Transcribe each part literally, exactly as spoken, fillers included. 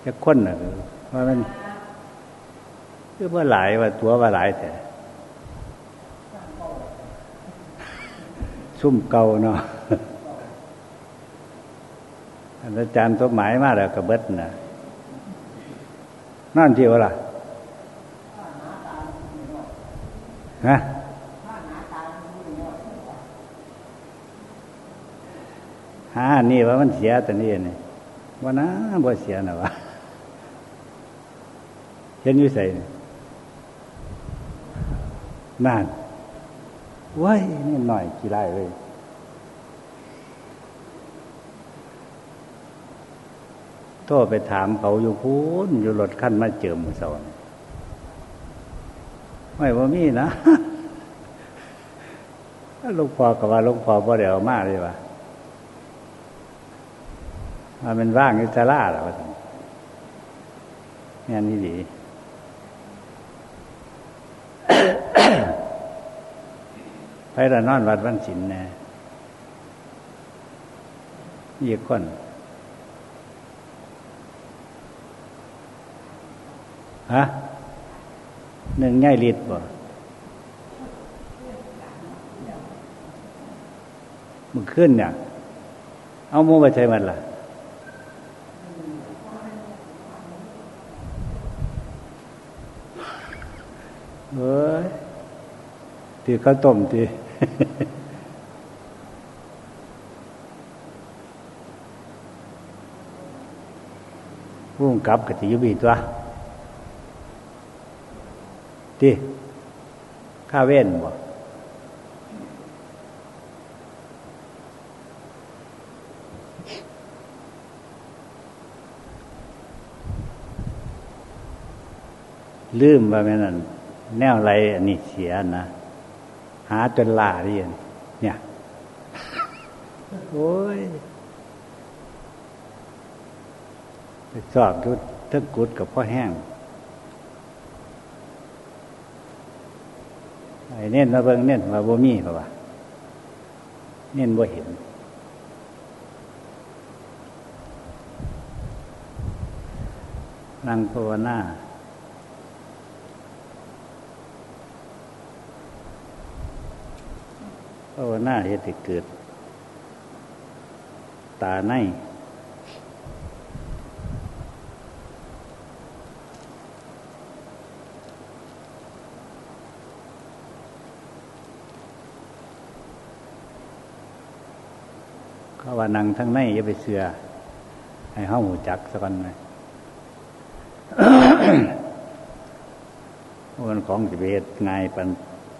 จะค้นน่ะว่ามันคือว่าหลายว่าตัวว่าหลายแต่ซุ่มเก่าเนาะอาจารย์สมหมายมาแล้วก็เบิดน่ะนั่นที่ว่าล่ะฮะหานี่ว่ามันเสียแต่นี่นี่ว่านะบ่เสียนะวะเห็นอยู่ใส่นั่นว้ายนี่หน่อยกี่ไร่เลยโทรไปถามเขาอยู่พูนอยู่รถขั้นมาเจิมมือสอนไม่ว่ามีนะหลวงพ่อก็ว่าหลวงพ่อบ่ได้เอามาเลยว่ะมันเป็นว่างอยู่ศาลาล่ะว่าซั่นแม่นอีหลีไปละนอนวัดวันศีลแน่อีกคนฮะหนึ่งง่ายลิดบ่มึงขึ้นเนี่ยเอาหมู่ไปใช้มันล่ะเอ้ยตีข้าวต้มตีพุ่งกลับกับตีอยู่บีตัวตีข้าเว้นบ่ลืมว่าแม่นั่นแนวไรอันนี้เสียนะหาจนล่าเรียนเนี่ยโอ้ยไปสอบทุกทั้งกุดกับพ่อแห้งไอ้เน้นมาเบิ่งเน้นมาบ่มีเพราะว่าเน้นบ่เห็นนั่งภาวนาภาวนาเฮ็ดให้เกิดตาในเขาว่านั่งทั้งในอย่าไปเสือให้เฮาหูจักซะก่อนนะมันของสิไปเฮ็ดง่ายปาน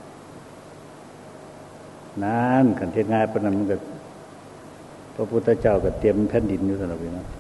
นั้นกันเทศง่ายปานนั้นมันก็พระพุทธเจ้าก็เตรียมแผ่นดินอยู่สำหรับนี้นะ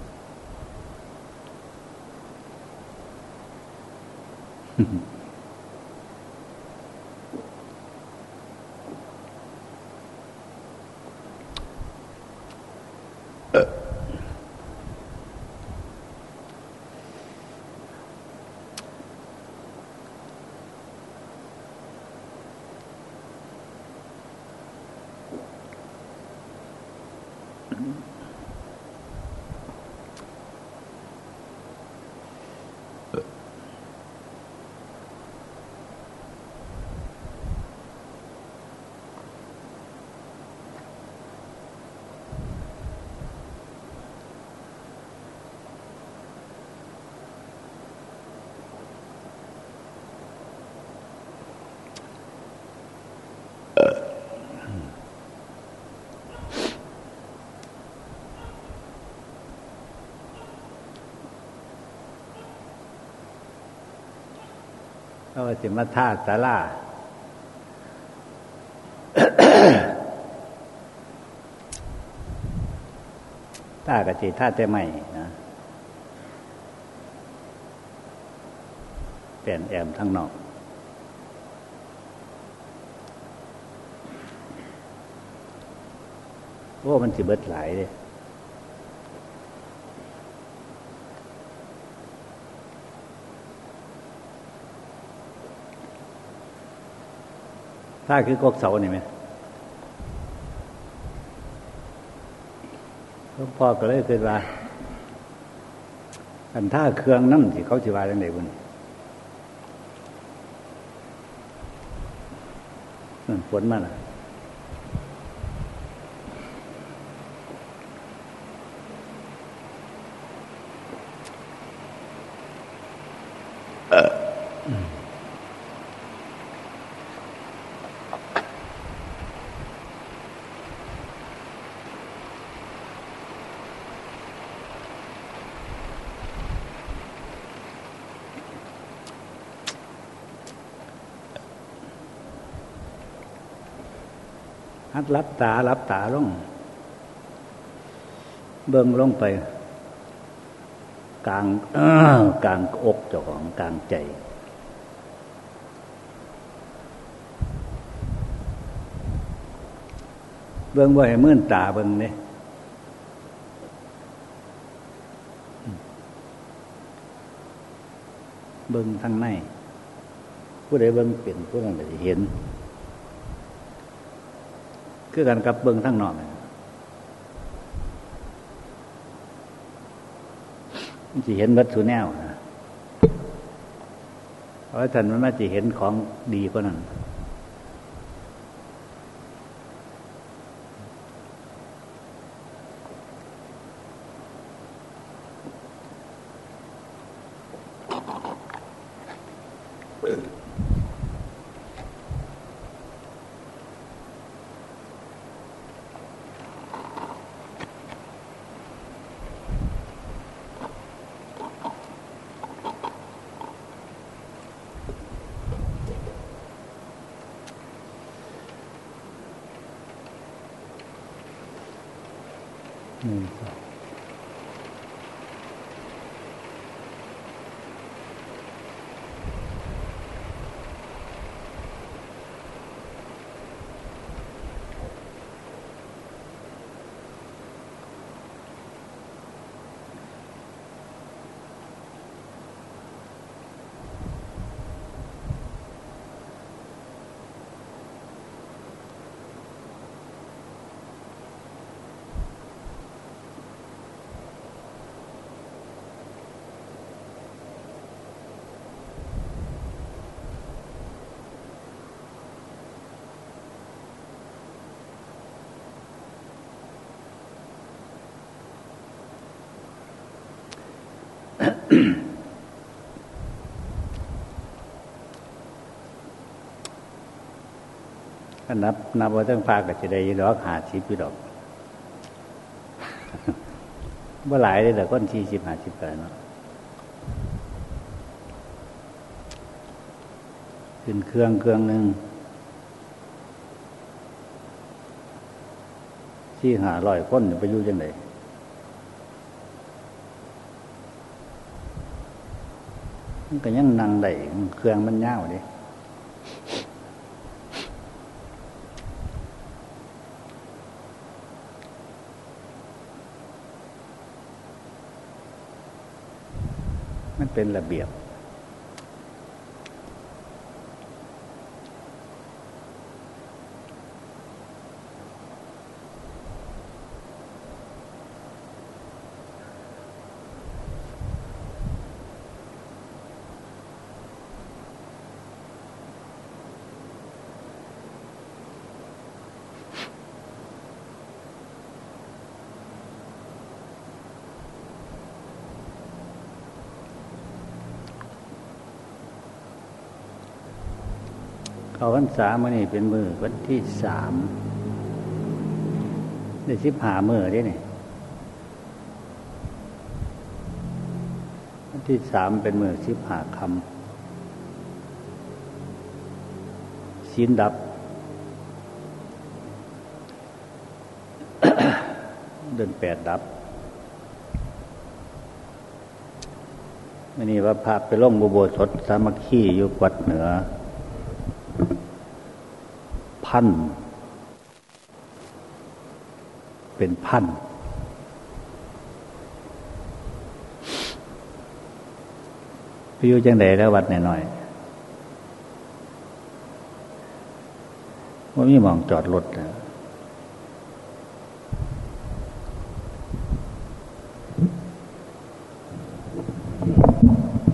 ก็ว่าสิมาท่าศาลาท่ากะสิท่าแต่ใหม่นะเปลี่ยนแอมทั้งนอกโอ้มันสิเบิดหลายเด้ถ้าคือกกเสานี่ไหมหลวงพ่อก็เลยคิดว่าอันท่าเครื่องน้ำที่เขาจิวาจังไดบุญนั่นฝนมาล่ะหัดรับตารับตาลงเบิ่งลงไปกลางกลางอกเจ้าของกลางใจเบิ่งบ่ให้มื่นตาเบิ่งนี่เบิ่งทางในผู้ใดเบิ่งเป็นผู้นั้นก็สิเห็นคือกันกับเบิ่งทางนอกมันสิเห็นวัตถุแนวนะเพราะท่านมันมาสิเห็นของดีกว่านั้นหนึ่งสองถ้านับนับว่าตั้งพาก็จะได้ดอกหาสิบอยู่ดอกบ่หลายเลยแต่ก้นสี่สิบหาสิบกันเนาะขึ้นเครื่องเครื่องหนึ่งที่หาร้อยคนไปอยู่จังไดมันก็ยังนั่งได้เครื่องมันยาวดิมันเป็นระเบียบเขาพรรษามื้อนี้เป็นมื้อวันที่สามได้สิบห้ามื้อเด้นี่วันที่สามเป็นมื้อสิบห้าค่ำศีลดับ เดือนแปดดับมื้อนี้ว่าพาไปลงอุโบสถสามัคคีอยู่วัดเหนือพันเป็นพันไปอยู่จังไดแล้ววัดหน่อยๆว่ามีหม่องจอดรถนะ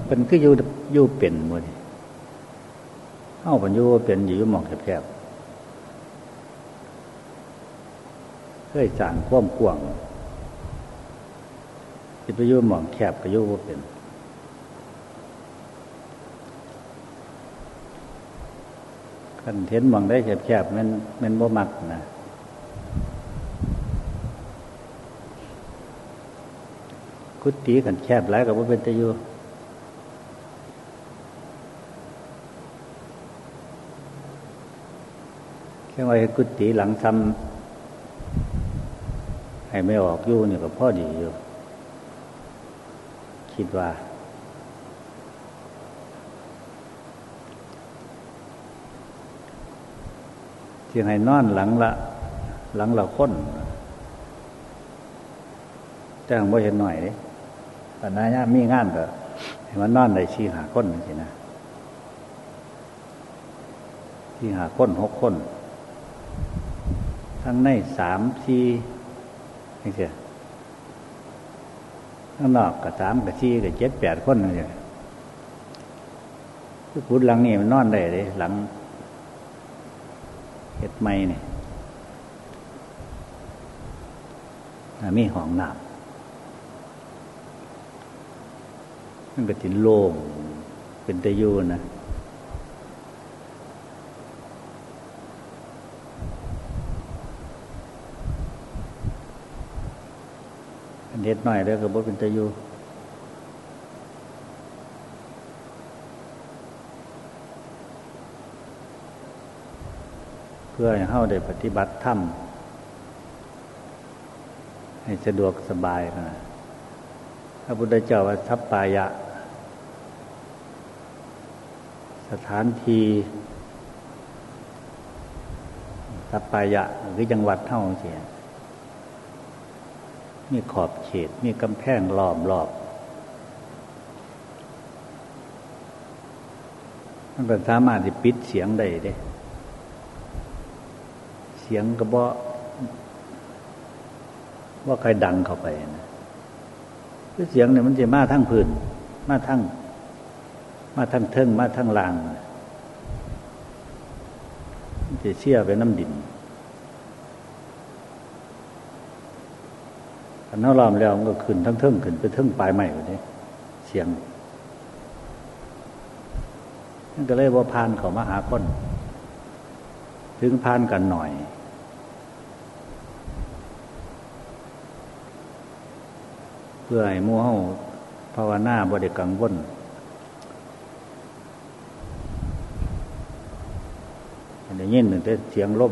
เป็นคืออยู่อยู่เป็นหมดเอ้าเป็นอยู่เป็นอยู่หม่องแคบๆเคยสร้างความกว้างสิไปอยู่หม่องแคบก็อยู่บ่เป็นคันเห็นหม่องได้แคบๆมันมันบ่มักนะกุฏิกันแคบหลายก็บ่เป็นตาอยู่แค่ว่ากุฏิหลังซ้ำให้ไม่ออกอยู่นี่ก็พอดีอยู่คิดว่าที่ให้นอนหลังละหลังละคนแต่งบ่เห็นหน่อยเด้ปานนั้นมีงานก็ให้มันนอนได้สี่ห้าคนจังซี่นะสี่ห้าคนหกคนทั้งในสามสี่จังซี่ข้างนอกก็สามก็สี่ก็เจ็ดแปดคนจังซี่คือกุฏิหลังนี้มันนอนได้เด้หลังเฮ็ดใหม่นี่มีห้องน้ำมันก็สิโล่งเป็นตาอยู่นะอันเฮ็ดน้อยแล้วก็บ่เป็นตาอยู่เพื่อให้เฮาได้ปฏิบัติธรรมให้สะดวกสบายนะพระพุทธเจ้าว่าสัปปายะสถานที่สัปปายะคือจังหวัดเฮาจังซี่มีขอบเขตมีกำแพงล้อมรอบมันก็สามารถสิปิดเสียงได้เด้เสียงก็บ่ว่าใครดังเข้าไปนะคือเสียงเนี่ยมันจะมาทั้งพื้นมาทั้งมาทั้งเทิงมาทั้งล่างมันจะเชี่ยไปน้ำดินอันนั้นล้อมแล้วมันก็ขึ้นทั้งเทิงขึ้นไปเทิงปลายไม้แบบนี้เสียงนั่นก็เลยว่าพานเขามาหาคนถึงพานกันหน่อยเพื่อให้หมู่เฮาภาวนาบ่ได้กังวลได้ยินแต่เสียงลม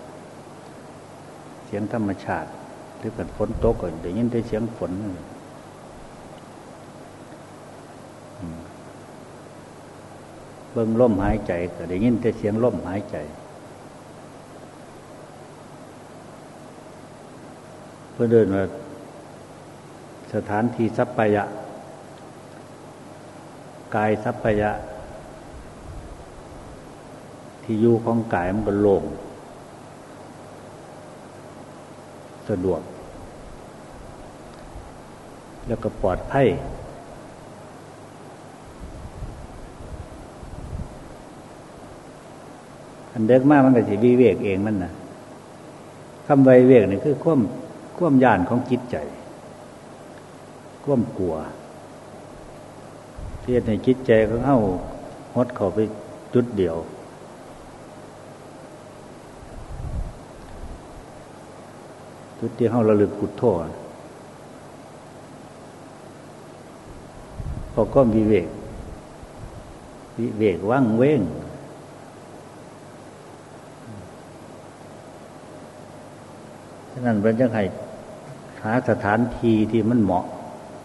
เสียงธรรมชาติหรือเกิดฝนตกก็ได้ยินแต่เสียงฝนเบิ่งลมหายใจก็ได้ยินแต่เสียงลมหายใจเพื่อเดินว่าสถานที่สัปปายะกายสัปปายะที่อยู่ของกายมันก็โล่งสะดวกแล้วก็ปลอดภัยอันเด็กมากมันก็สิวิเวกเองมันน่ะคำวิเวกนี่คือความความย่านของจิตใจความกลัวที่ในจิตใจของเฮาหดเข้าไปจุดเดียวจุดที่เฮาระลึกพุทโธพอก็วิเวกวิเวกว่างเว้งฉะนั้นเป็นจังไห้หาสถานที่ที่มันเหมาะ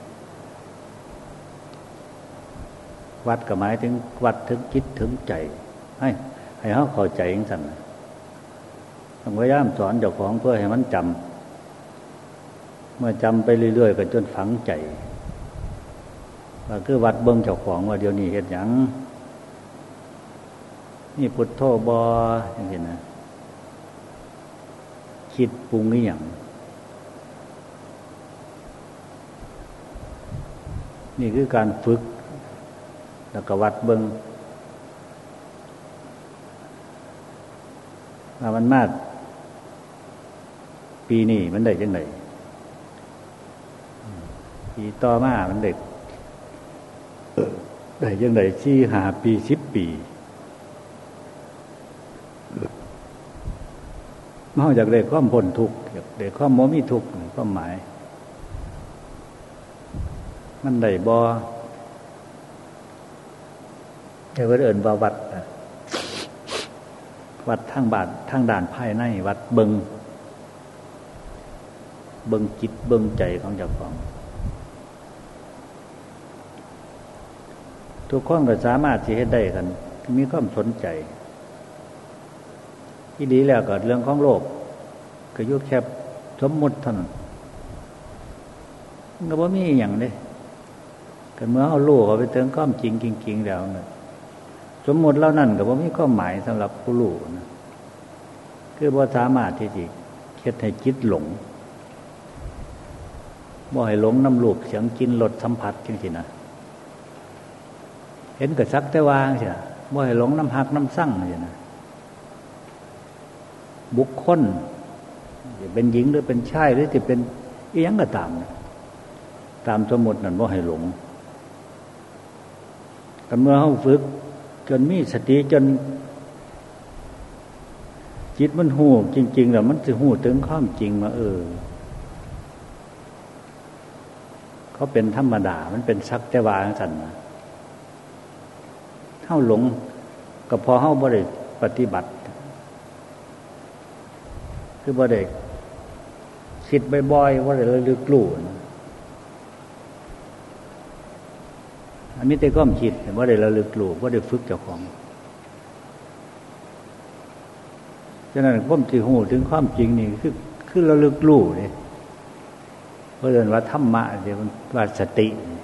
วัดก็หมายถึงวัดถึงจิตถึงใจให้ให้เขาเข้าใจอย่างนั้นต้องพยายามสอนเจ้าของเพื่อให้มันจำเมื่อจำไปเรื่อยๆก็จนฝังใจว่าคือวัดเบิ่งเจ้าของว่าเดี๋ยวนี้เฮ็ดหยังนี่พุทโธบ่จังซี่นะคิดปรุงอีหยังนี่คือการฝึกแล้วก็วัดเบิ่งว่ามันมาปีนี้มันได้จังได๋ปีต่อมามันได้ได้จังได๋สี่ ห้าปีสิบปีเฮาอยากได้ความพ้นทุกข์อยากได้ความบ่มีทุกข์ความหมายมันได้บ่เดี๋ยวเอิ้นว่าวัดวัดทางบ้านทางด้านภายในวัดเบิงเบิงจิตเบิงใจของเจ้าของทุกคนก็สามารถสิเฮ็ดได้กันมีความสนใจที่ดีแล้วก็เรื่องของโลกก็อยู่แค่สมมุติเท่านั้นก็บ่มีหยังเด้ก็เมื่อเฮารู้เข้าไปถึงความจริงจริงๆแล้วน่ะสมมุติเหล่านั้นก็บ่มีความหมายสำหรับผู้รู้นะคือบ่สามารถที่สิเฮ็ดให้จิตหลงบ่ให้หลงน้ำรูปเสียงกลิ่นรสสัมผัสจังซี่นะเห็นก็สักแต่ว่าจังซี่บ่ให้หลงน้ำหักน้ำซั่งจังซี่นะบุคคลจะเป็นหญิงหรือเป็นชายหรือสิเป็นอีหยังก็ตามตามสมมุตินั้นบ่ให้หลงก็เมื่อเฮาฝึกจนมีสติจนจิตมันฮู้จริงๆแล้วมันสิฮู้ถึงความจริงว่าเออเขาเป็นธรรมดามันเป็นสักแต่ว่าจังซั่นนะเฮาหลงก็พอเฮาบ่ได้ปฏิบัติคือบ่ได้คิดบ่อยๆบ่ได้ระลึกรู้อันนี้แต่ความคิดบ่ได้ระลึกรู้บ่ได้ฝึกเจ้าของฉะนั้นความสิฮู้ถึงความจริงนี่คือคือระลึกรู้นี่เพราะเรียนว่าธรรมะนี่มันว่าสติ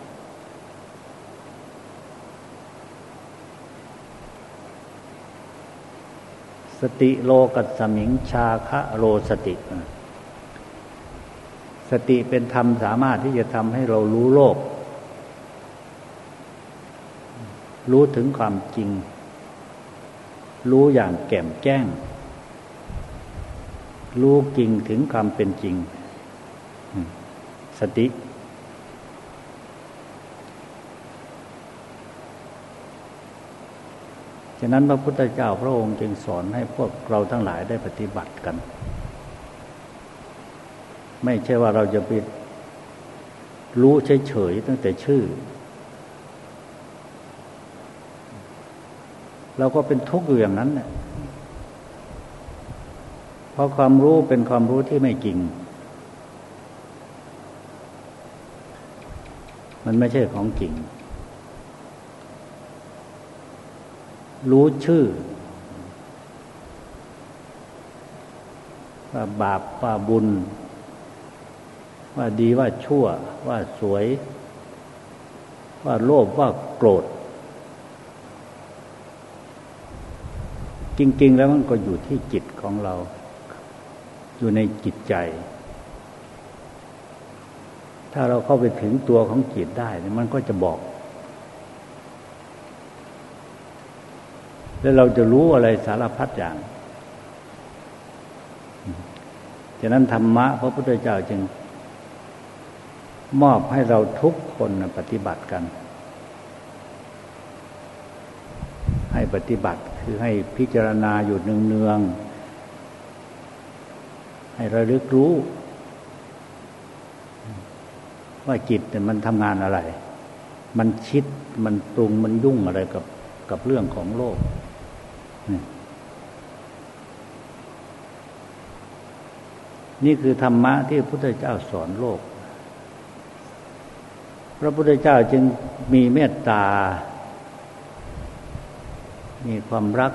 สติโลกัสสมิงชาคะโรสติสติเป็นธรรมสามารถที่จะทำให้เรารู้โลกรู้ถึงความจริงรู้อย่างแจ่มแจ้งรู้จริงถึงความเป็นจริงสติฉะนั้นพระพุทธเจ้าพระองค์จึงสอนให้พวกเราทั้งหลายได้ปฏิบัติกันไม่ใช่ว่าเราจะไปรู้เฉยๆตั้งแต่ชื่อเราก็เป็นทุกข์อยู่อย่างนั้นเนี่ยเพราะความรู้เป็นความรู้ที่ไม่จริงมันไม่ใช่ของจริงรู้ชื่อว่าบาปว่าบุญว่าดีว่าชั่วว่าสวยว่าโลภว่าโกรธจริงๆแล้วมันก็อยู่ที่จิตของเราอยู่ในจิตใจถ้าเราเข้าไปถึงตัวของจิตได้มันก็จะบอกแล้วเราจะรู้อะไรสารพัดอย่างฉะนั้นธรรมะพระพุทธเจ้าจึงมอบให้เราทุกคนปฏิบัติกันให้ปฏิบัติคือให้พิจารณาอยู่เนืองๆให้ระลึกรู้ว่าจิตเนี่ยมันทำงานอะไรมันคิดมันปรุงมันยุ่งอะไรกับกับเรื่องของโลกนี่คือธรรมะที่พระพุทธเจ้าสอนโลกพระพุทธเจ้าจึงมีเมตตามีความรัก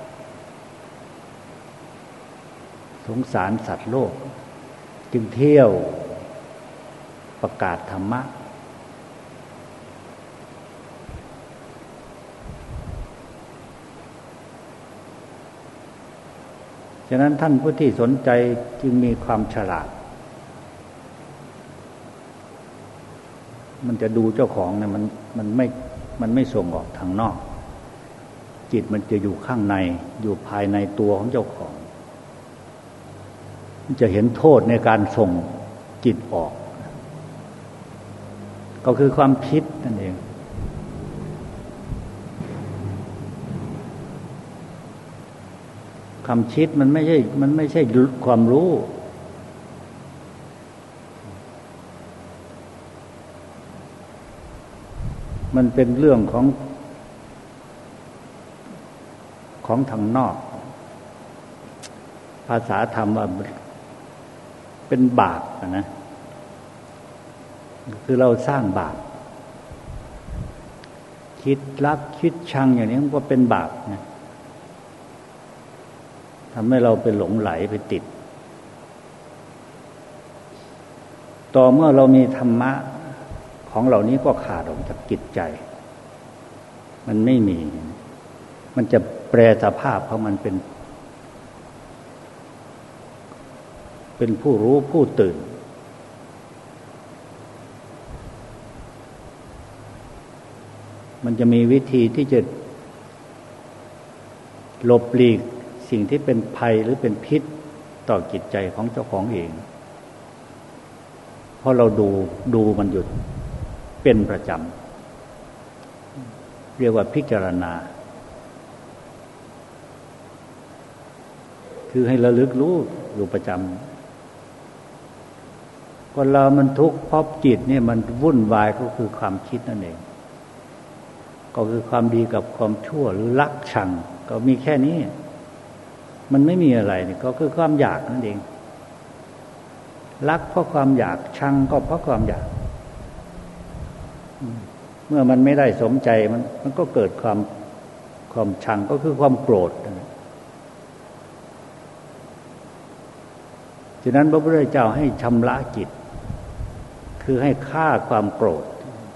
สงสารสัตว์โลกจึงเที่ยวประกาศธรรมะฉะนั้นท่านผู้ที่สนใจจึงมีความฉลาดมันจะดูเจ้าของเนี่ยมันมันไม่มันไม่ส่งออกทางนอกจิตมันจะอยู่ข้างในอยู่ภายในตัวของเจ้าของมันจะเห็นโทษในการส่งจิตออกก็คือความคิดนั่นเองความคิดมันไม่ใช่มันไม่ใช่ความรู้มันเป็นเรื่องของของทางนอกภาษาธรรมว่าเป็นบาปนะคือเราสร้างบาปคิดรักคิดชังอย่างนี้มันก็เป็นบาปนะทำให้เราไปหลงไหลไปติดต่อเมื่อเรามีธรรมะของเหล่านี้ก็ขาดออกจากจิตใจมันไม่มีมันจะแปรสภาพของมันเป็นเป็นผู้รู้ผู้ตื่นมันจะมีวิธีที่จะหลบหลีกสิ่งที่เป็นภัยหรือเป็นพิษต่อจิตใจของเจ้าของเองเพราะเราดูดูมันอยู่เป็นประจำเรียกว่าพิจารณาคือให้ระลึกรู้อยู่ประจำคนเรามันทุกข์เพราะจิตเนี่ยมันวุ่นวายก็คือความคิดนั่นเองก็คือความดีกับความชั่วหรือรักชังก็มีแค่นี้มันไม่มีอะไรนี่ก็คือความอยากนั่นเองรักเพราะความอยากชังก็เพราะความอยากเมื่อมันไม่ได้สมใจมันมันก็เกิดความความชังก็คือความโกรธฉะนั้นพระพุทธเจ้าให้ชำระจิตคือให้ฆ่าความโกรธ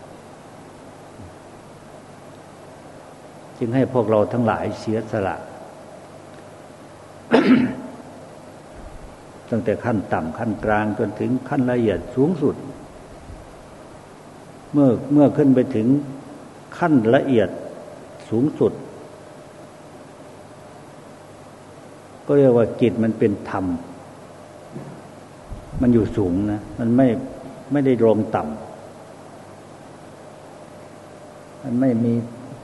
จึงให้พวกเราทั้งหลายเสียสละ ตั้งแต่ขั้นต่ำขั้นกลางจนถึงขั้นละเอียดสูงสุดเมื่อเมื่อขึ้นไปถึงขั้นละเอียดสูงสุดก็เรียกว่าจิตมันเป็นธรรมมันอยู่สูงนะมันไม่ไม่ได้ลงต่ำมันไม่มี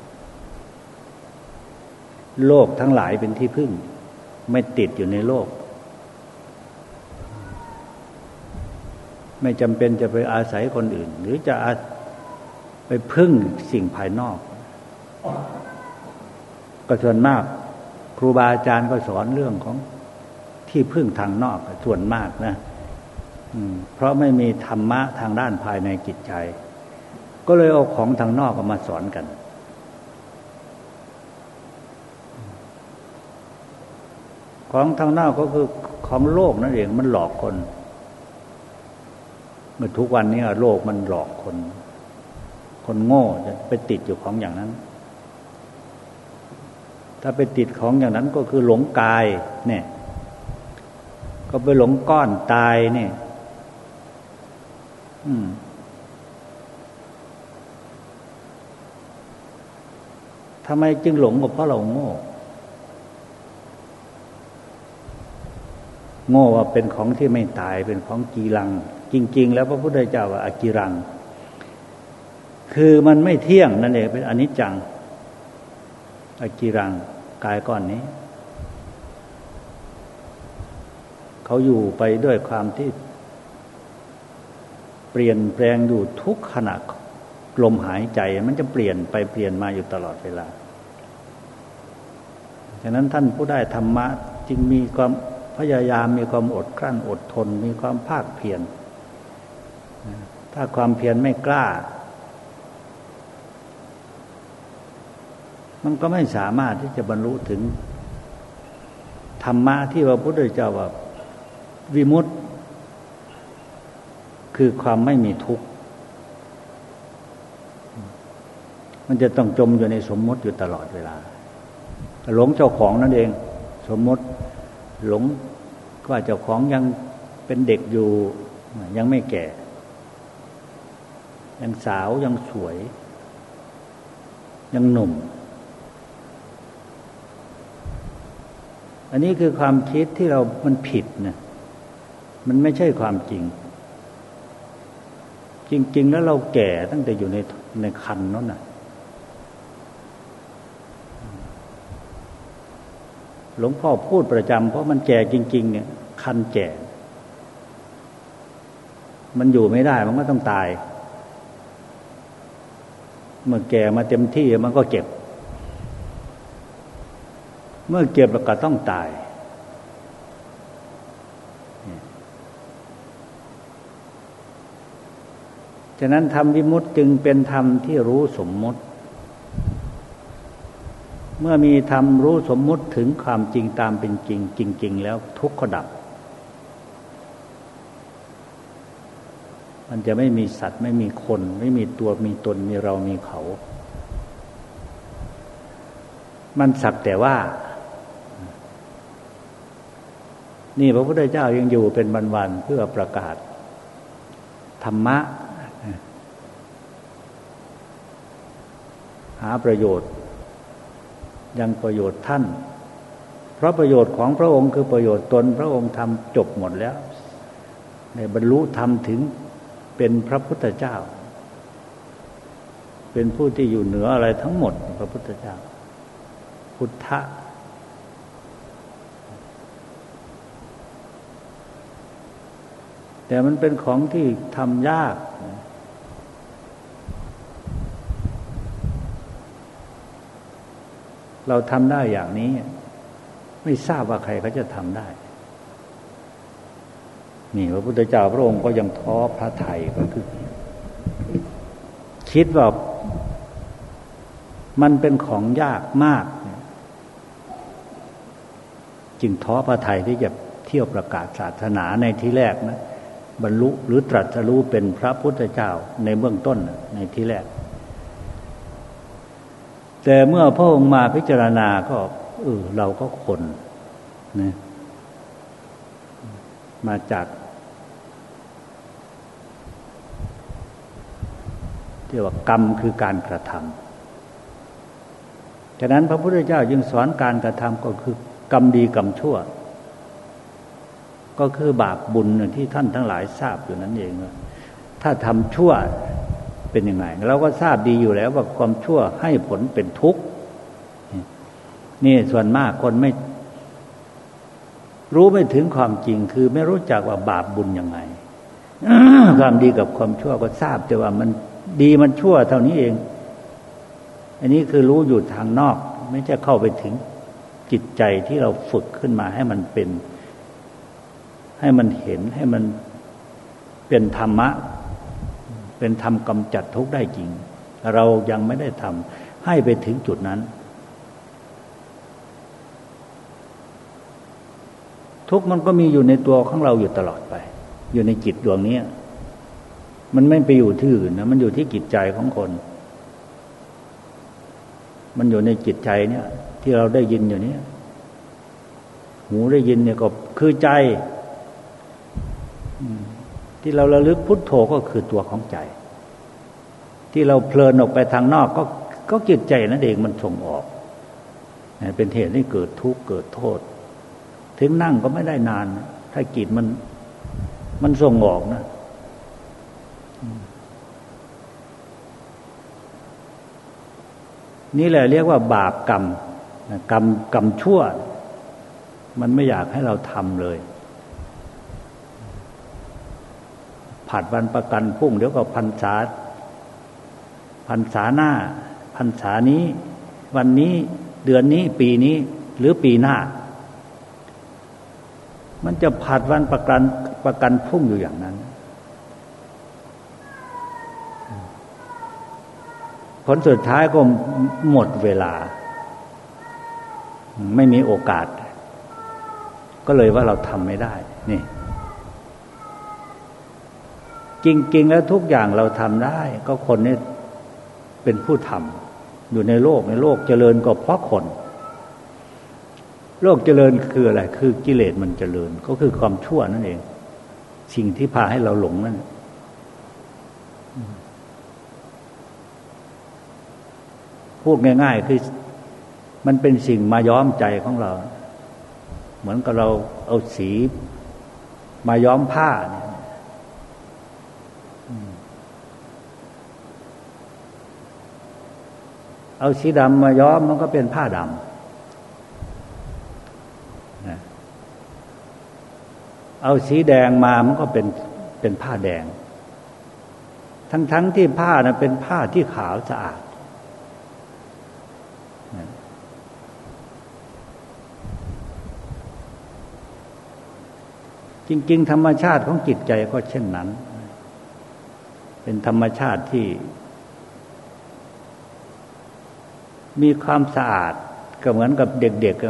โลกทั้งหลายเป็นที่พึ่งไม่ติดอยู่ในโลกไม่จำเป็นจะไปอาศัยคนอื่นหรือจะไปพึ่งสิ่งภายนอกก็ส่วนมากครูบาอาจารย์ก็สอนเรื่องของที่พึ่งทางนอกส่วนมากนะเพราะไม่มีธรรมะทางด้านภายในจิตใจก็เลยเอาของทางนอกมาสอนกันของทางนอกก็คือของโลกนั่นเองมันหลอกคนเมื่อทุกวันนี้โลกมันหลอกคนคนโง่จะไปติดอยู่ของอย่างนั้นถ้าไปติดของอย่างนั้นก็คือหลงกายเนี่ยก็ไปหลงก้อนตายเนี่ยอืมทำไมจึงหลงก็เพราะเราโง่โง่ว่าเป็นของที่ไม่ตายเป็นของกีรังจริงๆแล้วพระพุทธเจ้าว่าอกีรังคือมันไม่เที่ยงนั่นเองเป็นอนิจจังอกีรังกายก้อนนี้เขาอยู่ไปด้วยความที่เปลี่ยนแปลงอยู่ทุกขณะลมหายใจมันจะเปลี่ยนไปเปลี่ยนมาอยู่ตลอดเวลาฉะนั้นท่านผู้ได้ธรรมะจึงมีความพยายามมีความอดกลั้นอดทนมีความภาคเพียรถ้าความเพียรไม่กล้ามันก็ไม่สามารถที่จะบรรลุถึงธรรมะที่พระพุทธเจ้าว่าวิมุตติคือความไม่มีทุกข์มันจะต้องจมอยู่ในสมมติอยู่ตลอดเวลาหลงเจ้าของนั่นเองสมมติหลงว่าเจ้าของยังเป็นเด็กอยู่ยังไม่แก่ยังสาวยังสวยยังหนุ่มอันนี้คือความคิดที่เรามันผิดนะมันไม่ใช่ความจริงจริงๆแล้วเราแก่ตั้งแต่อยู่ในในครรภ์นั่นน่ะหลวงพ่อพูดประจำเพราะมันแก่จริงๆเนี่ยครรภ์แก่มันอยู่ไม่ได้มันก็ต้องตายเมื่อแก่มาเต็มที่มันก็เจ็บเมื่อเจ็บแล้วก็ต้องตายฉะนั้นธรรมวิมุตติจึงเป็นธรรมที่รู้สมมุติเมื่อมีธรรมรู้สมมุติถึงความจริงตามเป็นจริงจริงๆแล้วทุกข์ก็ดับมันจะไม่มีสัตว์ไม่มีคนไม่มีตัวมีตนมีเรามีเขามันสักแต่ว่านี่พระพุทธเจ้ายังอยู่เป็นวันๆเพื่อประกาศธรรมะหาประโยชน์ยังประโยชน์ท่านเพราะประโยชน์ของพระองค์คือประโยชน์ตนพระองค์ทำจบหมดแล้วในบรรลุธรรมถึงเป็นพระพุทธเจ้าเป็นผู้ที่อยู่เหนืออะไรทั้งหมดพระพุทธเจ้าพุทธะแต่มันเป็นของที่ทำยากเราทำได้อย่างนี้ไม่ทราบว่าใครเขาจะทำได้นี่พระพุทธเจ้าพระองค์ก็ยังท้อพระทัยก็คือคิดว่ามันเป็นของยากมากจึงท้อพระทัยที่จะเที่ยวประกาศศาสนาในที่แรกนะบรรลุหรือตรัสรู้เป็นพระพุทธเจ้าในเบื้องต้นในที่แรกแต่เมื่อพระองค์มาพิจารณาก็เออเราก็คนนะมาจากที่ว่ากรรมคือการกระทำฉะนั้นพระพุทธเจ้าจึงสอนการกระทำก็คือกรรมดีกรรมชั่วก็คือบาปบุญที่ท่านทั้งหลายทราบอยู่นั้นเองว่าถ้าทำชั่วเป็นยังไงเราก็ทราบดีอยู่แล้วว่าความชั่วให้ผลเป็นทุกข์นี่ส่วนมากคนไม่รู้ไม่ถึงความจริงคือไม่รู้จักว่าบาปบุญยังไง ความดีกับความชั่วก็ทราบแต่ว่ามันดีมันชั่วเท่านี้เองอันนี้คือรู้อยู่ทางนอกไม่ใช่เข้าไปถึงจิตใจที่เราฝึกขึ้นมาให้มันเป็นให้มันเห็นให้มันเป็นธรรมะเป็นธรรมกำจัดทุกข์ได้จริงเรายังไม่ได้ทำให้ไปถึงจุดนั้นทุกข์มันก็มีอยู่ในตัวของเราอยู่ตลอดไปอยู่ในจิตดวงนี้มันไม่ไปอยู่ที่อื่นนะมันอยู่ที่จิตใจของคนมันอยู่ในจิตใจเนี่ยที่เราได้ยินอยู่นี้หูได้ยินเนี่ยก็คือใจที่เราระลึกพุทโธก็คือตัวของใจที่เราเพลินออกไปทางนอกก็ก็จิตใจนั่นเองมันส่งออกเป็นเหตุให้เกิดทุกข์เกิดโทษถึงนั่งก็ไม่ได้นานถ้าจิตมันมันส่งออกนะนี่แหละเรียกว่าบาปกรรมกรรมกรรมชั่วมันไม่อยากให้เราทำเลยผัดวันประกันพรุ่งเดี๋ยวก็พรรษาพรรษาหน้าพรรษานี้วันนี้เดือนนี้ปีนี้หรือปีหน้ามันจะผัดวันประกันประกันพรุ่งอยู่อย่างนั้นผลสุดท้ายก็หมดเวลาไม่มีโอกาสก็เลยว่าเราทำไม่ได้นี่จริงๆแล้วทุกอย่างเราทำได้ก็คนนี้เป็นผู้ทำอยู่ในโลกในโลกเจริญก็เพราะคนโลกเจริญคืออะไรคือกิเลสมันเจริญก็คือความชั่วนั่นเองสิ่งที่พาให้เราหลงนั่นพูดง่ายๆคือมันเป็นสิ่งมาย้อมใจของเราเหมือนกับเราเอาสีมาย้อมผ้าเนี่ยเอาสีดำมาย้อมมันก็เป็นผ้าดำนะเอาสีแดงมามันก็เป็นเป็นผ้าแดงทั้งๆที่ผ้านะเป็นผ้าที่ขาวสะอาดนะจริงๆธรรมชาติของจิตใจก็เช่นนั้นเป็นธรรมชาติที่มีความสะอาดก็เหมือนกับเด็กๆ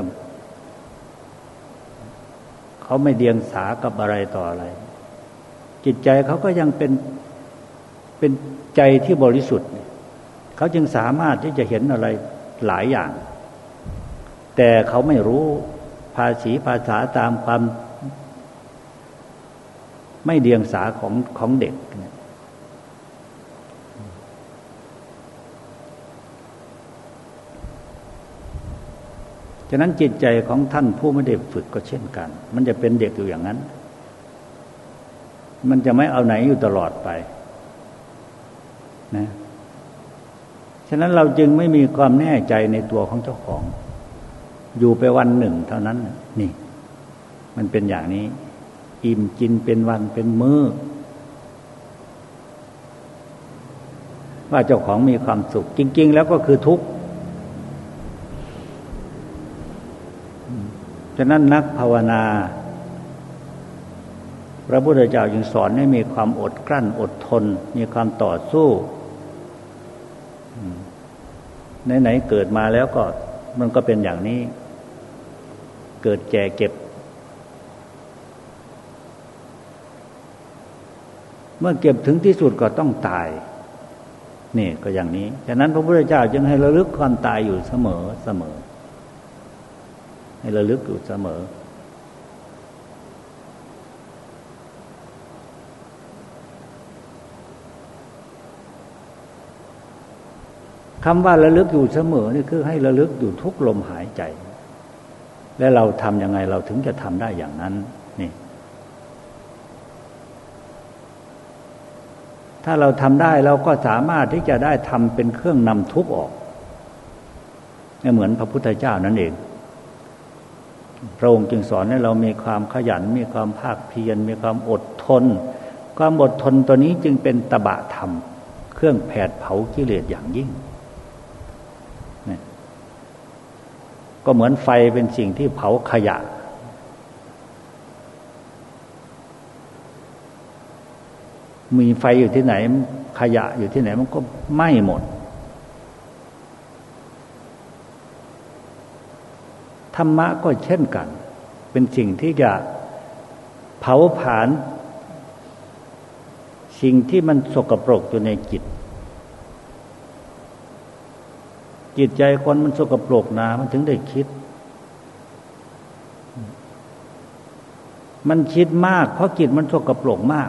เขาไม่เดียงสากับอะไรต่ออะไรจิตใจเขาก็ยังเป็นเป็นใจที่บริสุทธิ์เขาจึงสามารถที่จะเห็นอะไรหลายอย่างแต่เขาไม่รู้ภาษีภาษาตามความไม่เดียงสาของของเด็กฉะนั้นจิตใจของท่านผู้ไม่ได้ฝึกก็เช่นกันมันจะเป็นเด็กอยู่อย่างนั้นมันจะไม่เอาไหนอยู่ตลอดไปนะฉะนั้นเราจึงไม่มีความแน่ใจในตัวของเจ้าของอยู่ไปวันหนึ่งเท่านั้นนี่มันเป็นอย่างนี้อิ่มกินเป็นวันเป็นมื้อว่าเจ้าของมีความสุขจริงๆแล้วก็คือทุกข์ฉะนั้นนักภาวนาพระพุทธเจ้าจึงสอนให้มีความอดกลั้นอดทนมีความต่อสู้ไหนๆเกิดมาแล้วก็มันก็เป็นอย่างนี้เกิดแก่เก็บเมื่อเก็บถึงที่สุดก็ต้องตายนี่ก็อย่างนี้ฉะนั้นพระพุทธเจ้าจึงให้ระลึกความตายอยู่เสมอเสมอให้ระลึกอยู่เสมอคำว่าระลึกอยู่เสมอนี่คือให้ระลึกอยู่ทุกลมหายใจและเราทำยังไงเราถึงจะทำได้อย่างนั้นนี่ถ้าเราทำได้เราก็สามารถที่จะได้ทำเป็นเครื่องนำทุกข์ออกเหมือนพระพุทธเจ้านั่นเองพระองค์จึงสอนให้เรามีความขยันมีความภาคเพียรมีความอดทนความอดทนตัวนี้จึงเป็นตบะธรรมเครื่องแผดเผากิเลสอย่างยิ่งก็เหมือนไฟเป็นสิ่งที่เผาขยะมีไฟอยู่ที่ไหนขยะอยู่ที่ไหนมันก็ไหม้หมดธรรมะก็เช่นกันเป็นสิ่งที่จะเผาผลาญสิ่งที่มันสกปรกอยู่ในจิตจิตใจคนมันสกปรกนะมันถึงได้คิดมันคิดมากเพราะจิตมันสกปรกมาก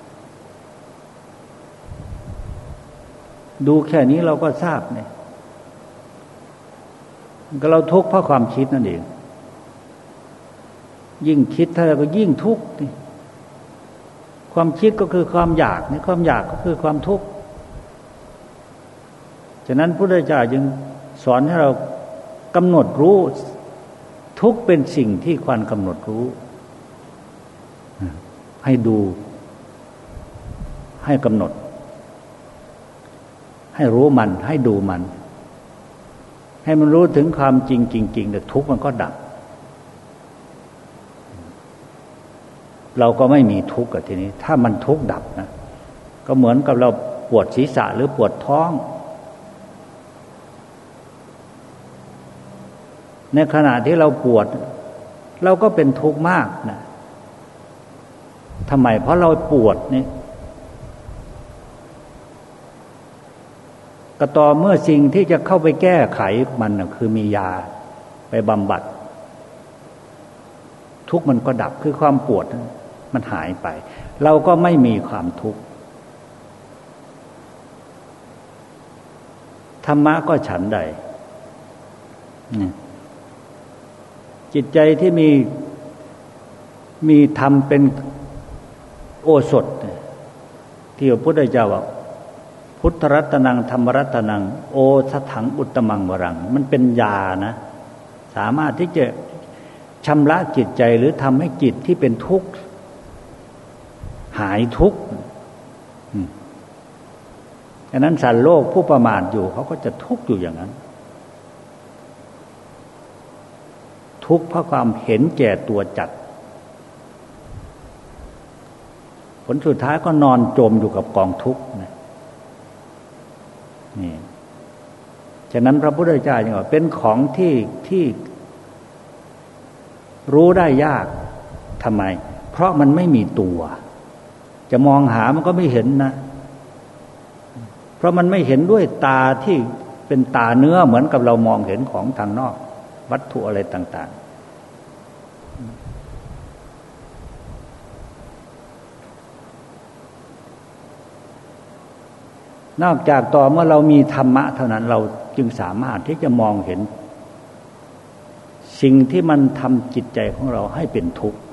ดูแค่นี้เราก็ทราบเนี่ยก็เราทุกข์เพราะความคิดนั่นเองยิ่งคิดเท่าไหร่ก็ยิ่งทุกข์นี่ความคิดก็คือความอยากนี่ความอยากก็คือความทุกข์ฉะนั้นพระพุทธเจ้าจึงสอนให้เรากำหนดรู้ทุกข์เป็นสิ่งที่ควรกำหนดรู้ให้ดูให้กำหนดให้รู้มันให้ดูมันให้มันรู้ถึงความจริงจริงๆแต่ทุกข์มันก็ดับเราก็ไม่มีทุกข์กับทีนี้ถ้ามันทุกข์ดับนะก็เหมือนกับเราปวดศีรษะหรือปวดท้องในขณะที่เราปวดเราก็เป็นทุกข์มากนะทำไมเพราะเราปวดนี่ก็ต่อเมื่อสิ่งที่จะเข้าไปแก้ไขมันนะคือมียาไปบำบัดทุกข์มันก็ดับคือความปวดมันหายไปเราก็ไม่มีความทุกข์ธรรมะก็ฉันใดจิตใจที่มีมีธรรมเป็นโอสถที่พระพุทธเจ้าว่าพุทธรัตนังธรรมรัตนังโอสถังอุตตมังวรังมันเป็นยานะสามารถที่จะชำระจิตใจหรือทำให้จิตที่เป็นทุกข์หายทุกข์ดังนั้นสัตว์โลกผู้ประมาทอยู่เขาก็จะทุกข์อยู่อย่างนั้นทุกข์เพราะความเห็นแก่ตัวจัดผลสุดท้ายก็นอนจมอยู่กับกองทุกข์นะนี่ฉะนั้นพระพุทธเจ้าจึงว่าเป็นของที่ที่รู้ได้ยากทำไมเพราะมันไม่มีตัวจะมองหามันก็ไม่เห็นนะเพราะมันไม่เห็นด้วยตาที่เป็นตาเนื้อเหมือนกับเรามองเห็นของทางนอกวัตถุอะไรต่างๆนอกจากต่อเมื่อเรามีธรรมะเท่านั้นเราจึงสามารถที่จะมองเห็นสิ่งที่มันทำจิตใจของเราให้เป็นทุกข์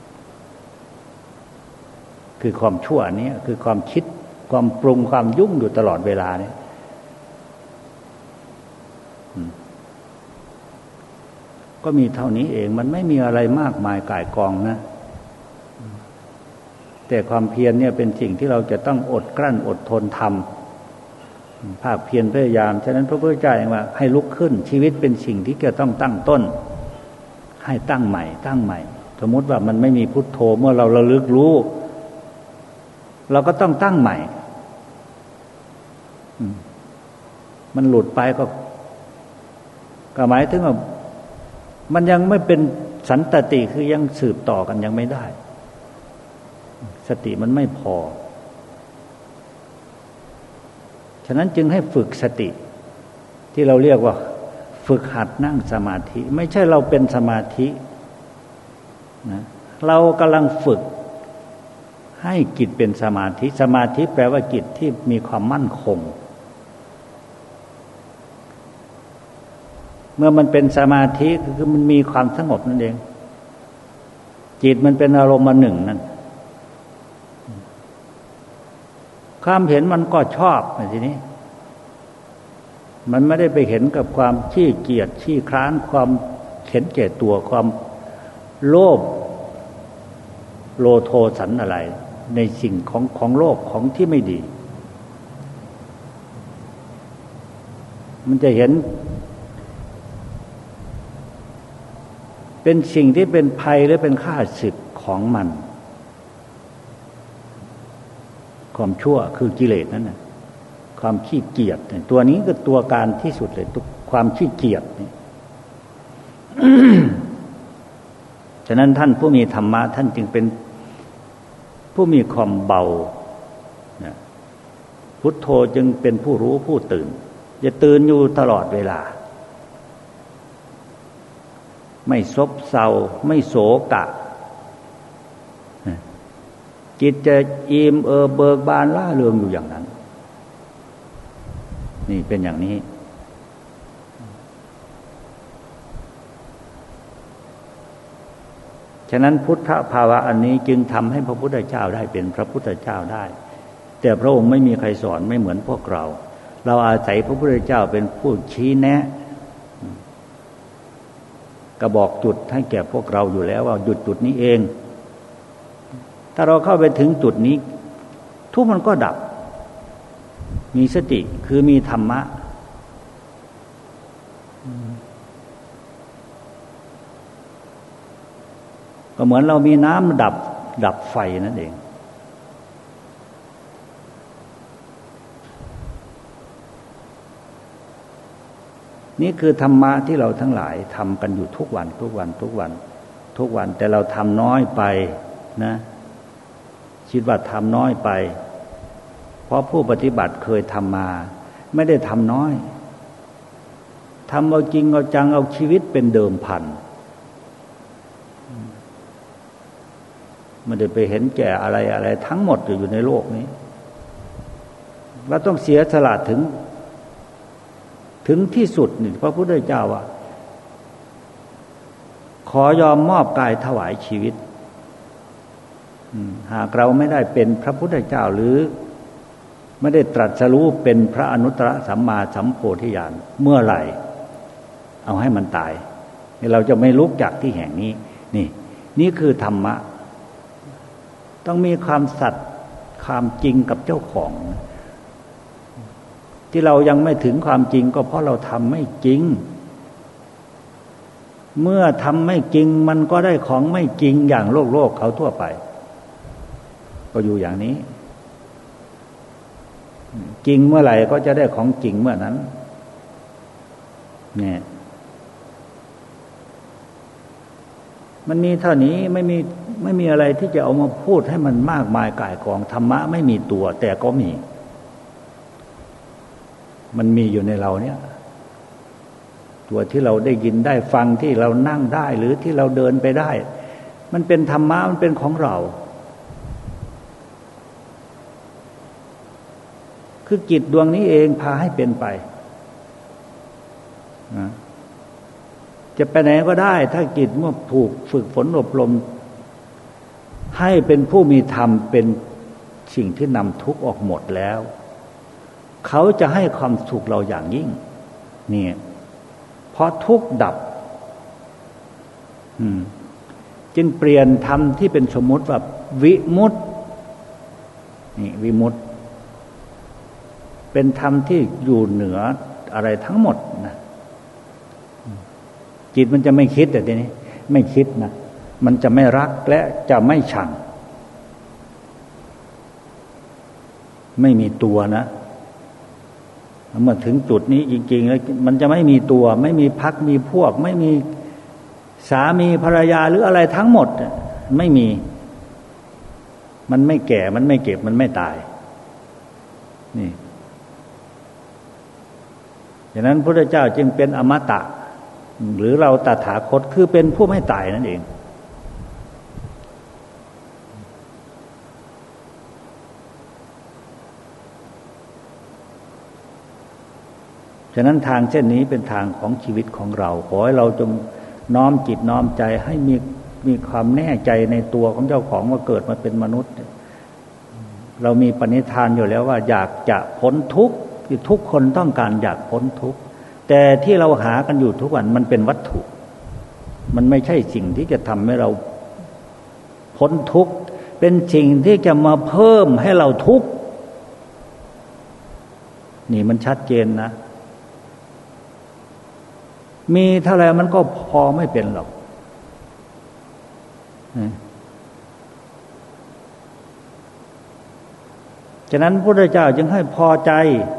คือความชั่วนี้คือความคิดความปรุงความยุ่งอยู่ตลอดเวลาเนี่ยก็มีเท่านี้เองมันไม่มีอะไรมากมายก่ายกองนะแต่ความเพียรเนี่ยเป็นสิ่งที่เราจะต้องอดกลั้นอดทนทำภาคเพียรพยายามฉะนั้นพระพุทธเจ้าเองว่าให้ลุกขึ้นชีวิตเป็นสิ่งที่จะต้องตั้งต้นให้ตั้งใหม่ตั้งใหม่สมมติว่ามันไม่มีพุทโธเมื่อเราระลึกรู้เราก็ต้องตั้งใหม่มันหลุดไปก็ก็หมายถึงว่ามันยังไม่เป็นสันตติคือยังสืบต่อกันยังไม่ได้สติมันไม่พอฉะนั้นจึงให้ฝึกสติที่เราเรียกว่าฝึกหัดนั่งสมาธิไม่ใช่เราเป็นสมาธินะเรากำลังฝึกให้จิตเป็นสมาธิสมาธิแปลว่าจิตที่มีความมั่นคงเมื่อมันเป็นสมาธิคือมันมีความสงบนั่นเองจิตมันเป็นอารมณ์มาหนึ่งนั่นความเห็นมันก็ชอบทีนี้มันไม่ได้ไปเห็นกับความขี้เกียจขี้คร้านความเห็นแก่ตัวความโลภโลโทสันอะไรในสิ่งของของโลกของที่ไม่ดีมันจะเห็นเป็นสิ่งที่เป็นภัยหรือเป็นข้าศึกของมันความชั่วคือกิเลสนั่นน่ะความขี้เกียจตัวนี้ก็ตัวการที่สุดเลยตัวความขี้เกียจนี่ ฉะนั้นท่านผู้มีธรรมะท่านจึงเป็นผู้มีความเบานะพุทโธจึงเป็นผู้รู้ผู้ตื่นอย่าตื่นอยู่ตลอดเวลาไม่ซบเซาไม่โศกะจิตจะอิ่มเอิบเบิกบานล่าเริงอยู่อย่างนั้นนี่เป็นอย่างนี้ฉะนั้นพุทธภาวะอันนี้จึงทำให้พระพุทธเจ้าได้เป็นพระพุทธเจ้าได้แต่พระองค์ไม่มีใครสอนไม่เหมือนพวกเราเราอาศัยพระพุทธเจ้าเป็นผู้ชี้แนะกระบอกจุดให้แก่พวกเราอยู่แล้วว่าหยุดจุดนี้เองถ้าเราเข้าไปถึงจุดนี้ทุกมันก็ดับมีสติคือมีธรรมะก็เหมือนเรามีน้ำดับดับไฟนั่นเองนี่คือธรรมะที่เราทั้งหลายทำกันอยู่ทุกวันทุกวันทุกวันทุกวันแต่เราทำน้อยไปนะคิดว่าทำน้อยไปเพราะผู้ปฏิบัติเคยทำมาไม่ได้ทำน้อยทำเอาจริงเอาจังเอาชีวิตเป็นเดิมพันไม่ได้ไปเห็นแก่อะไรอะไรทั้งหมดอยู่ในโลกนี้เราต้องเสียสละถึงถึงที่สุดนี่พระพุทธเจ้าว่าขอยอมมอบกายถวายชีวิตหากเราไม่ได้เป็นพระพุทธเจ้าหรือไม่ได้ตรัสรู้เป็นพระอนุตตรสัมมาสัมโพธิญาณเมื่อไหร่เอาให้มันตายเราจะไม่ลุกจากที่แห่งนี้นี่นี่คือธรรมะต้องมีความสัตย์ความจริงกับเจ้าของที่เรายังไม่ถึงความจริงก็เพราะเราทำไม่จริงเมื่อทำไม่จริงมันก็ได้ของไม่จริงอย่างโลกโลกเขาทั่วไปก็อยู่อย่างนี้จริงเมื่อไหร่ก็จะได้ของจริงเมื่อนั้นเนี่ยมันมีเท่านี้ไม่มีไม่มีอะไรที่จะเอามาพูดให้มันมากมายก่ายกองธรรมะไม่มีตัวแต่ก็มีมันมีอยู่ในเราเนี่ยตัวที่เราได้ยินได้ฟังที่เรานั่งได้หรือที่เราเดินไปได้มันเป็นธรรมะมันเป็นของเราคือจิตดวงนี้เองพาให้เป็นไปนะจะไปไหนก็ได้ถ้าจิตเมื่อถูกฝึกฝนอบรมให้เป็นผู้มีธรรมเป็นสิ่งที่นำทุกข์ออกหมดแล้วเขาจะให้ความสุขเราอย่างยิ่งนี่เพราะทุกข์ดับจึงเปลี่ยนธรรมที่เป็นสมมุติว่าวิมุตตินี่วิมุตติเป็นธรรมที่อยู่เหนืออะไรทั้งหมดนะจิตมันจะไม่คิดแต่ทีนี้ไม่คิดนะมันจะไม่รักและจะไม่ชังไม่มีตัวนะเมื่อถึงจุดนี้จริงๆแล้วมันจะไม่มีตัวไม่มีพรรคมีพวกไม่มีสามีภรรยาหรืออะไรทั้งหมดไม่มีมันไม่แก่มันไม่เก็บมันไม่ตายนี่ฉะนั้นพระพุทธเจ้าจึงเป็นอมตะหรือเราตถาคตคือเป็นผู้ไม่ตายนั่นเองฉะนั้นทางเส้นนี้เป็นทางของชีวิตของเราขอให้เราจงน้อมจิตน้อมใจให้มีมีความแน่ใจในตัวของเจ้าของว่าเกิดมาเป็นมนุษย์เรามีปณิธานอยู่แล้วว่าอยากจะพ้นทุกข์ที่ทุกคนต้องการอยากพ้นทุกข์แต่ที่เราหากันอยู่ทุกวันมันเป็นวัตถุมันไม่ใช่สิ่งที่จะทำให้เราพ้นทุกข์เป็นสิ่งที่จะมาเพิ่มให้เราทุกข์นี่มันชัดเจนนะมีเท่าไรมันก็พอไม่เป็นหรอกฉะนั้นพระพุทธเจ้าจึงให้พอใจ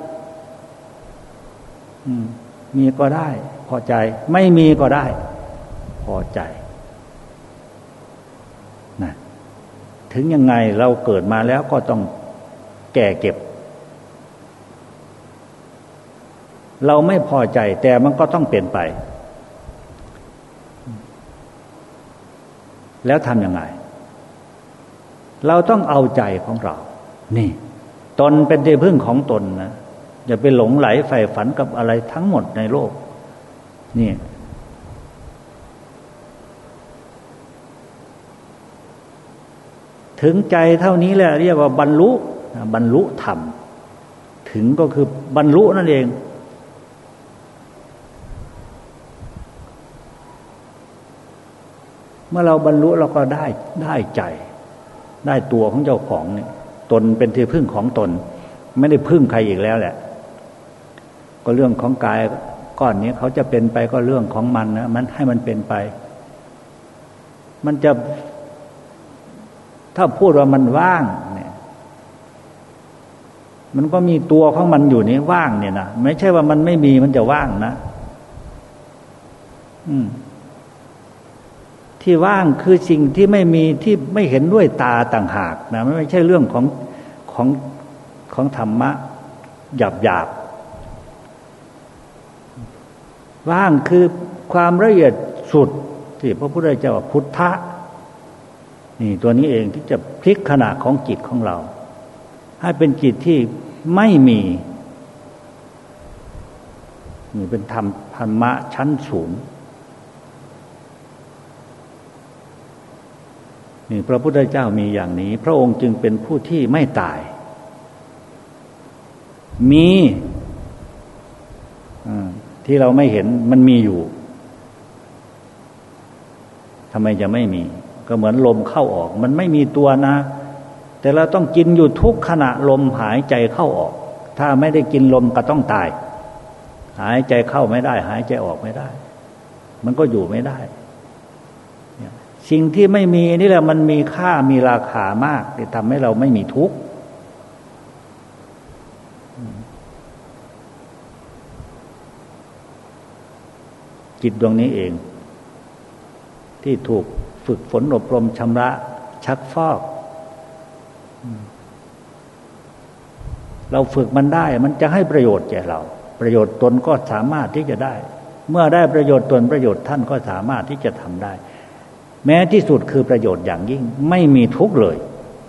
มีก็ได้พอใจไม่มีก็ได้พอใจนะถึงยังไงเราเกิดมาแล้วก็ต้องแก่เก็บเราไม่พอใจแต่มันก็ต้องเปลี่ยนไปแล้วทำยังไงเราต้องเอาใจของเรานี่ตนเป็นที่พึ่งของตนนะอย่าไปหลงไหลใฝ่ฝันกับอะไรทั้งหมดในโลกนี่ถึงใจเท่านี้แหละเรียกว่าบรรลุบรรลุธรรมถึงก็คือบรรลุนั่นเองเมื่อเราบรรลุเราก็ได้ได้ใจได้ตัวของเจ้าของเนี่ยตนเป็นที่พึ่งของตนไม่ได้พึ่งใครอีกแล้วแหละก็เรื่องของกายก้อนนี้เขาจะเป็นไปก็เรื่องของมันนะมันให้มันเป็นไปมันจะถ้าพูดว่ามันว่างเนี่ยมันก็มีตัวของมันอยู่นี่ว่างเนี่ยนะไม่ใช่ว่ามันไม่มีมันจะว่างนะอืมที่ว่างคือสิ่งที่ไม่มีที่ไม่เห็นด้วยตาต่างหากนะไม่ใช่เรื่องของของของธรรมะหยาบหยาบว่างคือความละเอียดสุดที่พระพุทธเจ้าว่าพุทธะนี่ตัวนี้เองที่จะพลิกขณะของจิตของเราให้เป็นจิตที่ไม่มีนี่เป็นธรรมธรรมะชั้นสูงนี่พระพุทธเจ้ามีอย่างนี้พระองค์จึงเป็นผู้ที่ไม่ตายมีที่เราไม่เห็นมันมีอยู่ทำไมจะไม่มีก็เหมือนลมเข้าออกมันไม่มีตัวนะแต่เราต้องกินอยู่ทุกขณะลมหายใจเข้าออกถ้าไม่ได้กินลมก็ต้องตายหายใจเข้าไม่ได้หายใจออกไม่ได้มันก็อยู่ไม่ได้สิ่งที่ไม่มีนี่แหละมันมีค่ามีราคามากที่ทำให้เราไม่มีทุกข์จิตดวงนี้เองที่ถูกฝึกฝนอบรมชำระชักฟอกเราฝึกมันได้มันจะให้ประโยชน์แก่เราประโยชน์ตนก็สามารถที่จะได้เมื่อได้ประโยชน์ตนประโยชน์ท่านก็สามารถที่จะทำได้แม้ที่สุดคือประโยชน์อย่างยิ่งไม่มีทุกข์เลย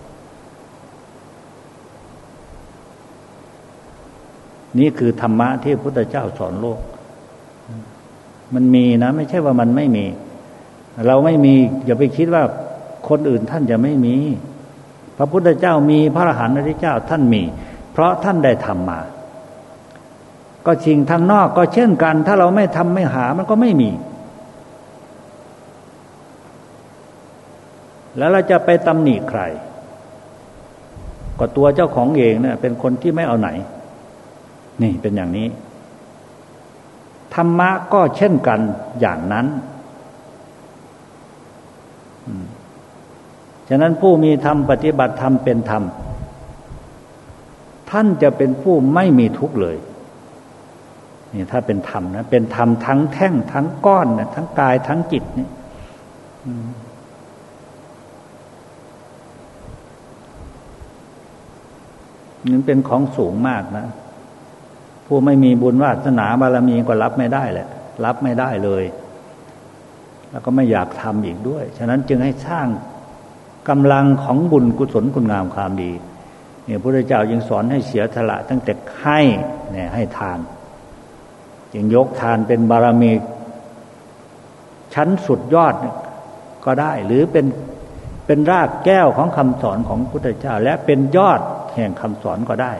นี่คือธรรมะที่พระพุทธเจ้าสอนโลกมันมีนะไม่ใช่ว่ามันไม่มีเราไม่มีอย่าไปคิดว่าคนอื่นท่านจะไม่มีพระพุทธเจ้ามีพระอรหันต์เจ้าท่านมีเพราะท่านได้ทำมาก็สิ่งทางนอกก็เช่นกันถ้าเราไม่ทำไม่หามันก็ไม่มีแล้วเราจะไปตำหนิใครก็ตัวเจ้าของเองเนี่ยเป็นคนที่ไม่เอาไหนนี่เป็นอย่างนี้ธรรมะก็เช่นกันอย่างนั้นฉะนั้นผู้มีธรรมปฏิบัติธรรมเป็นธรรมท่านจะเป็นผู้ไม่มีทุกข์เลยนี่ถ้าเป็นธรรมนะเป็นธรรมทั้งแท่งทั้งก้อนนะทั้งกายทั้งจิตนี่นี่เป็นของสูงมากนะผู้ไม่มีบุญวาสนาบารมีก็รับไม่ได้แหละรับไม่ได้เลยแล้วก็ไม่อยากทำอีกด้วยฉะนั้นจึงให้สร้างกำลังของบุญกุศลคุณงามความดีเนี่ยพระพุทธเจ้ายังสอนให้เสียสละตั้งแต่ให้เนี่ยให้ทานจึงยกทานเป็นบารมีชั้นสุดยอดก็ได้หรือเป็นเป็นรากแก้วของคำสอนของพระพุทธเจ้าและเป็นยอดแห่งคำสอนก็ได้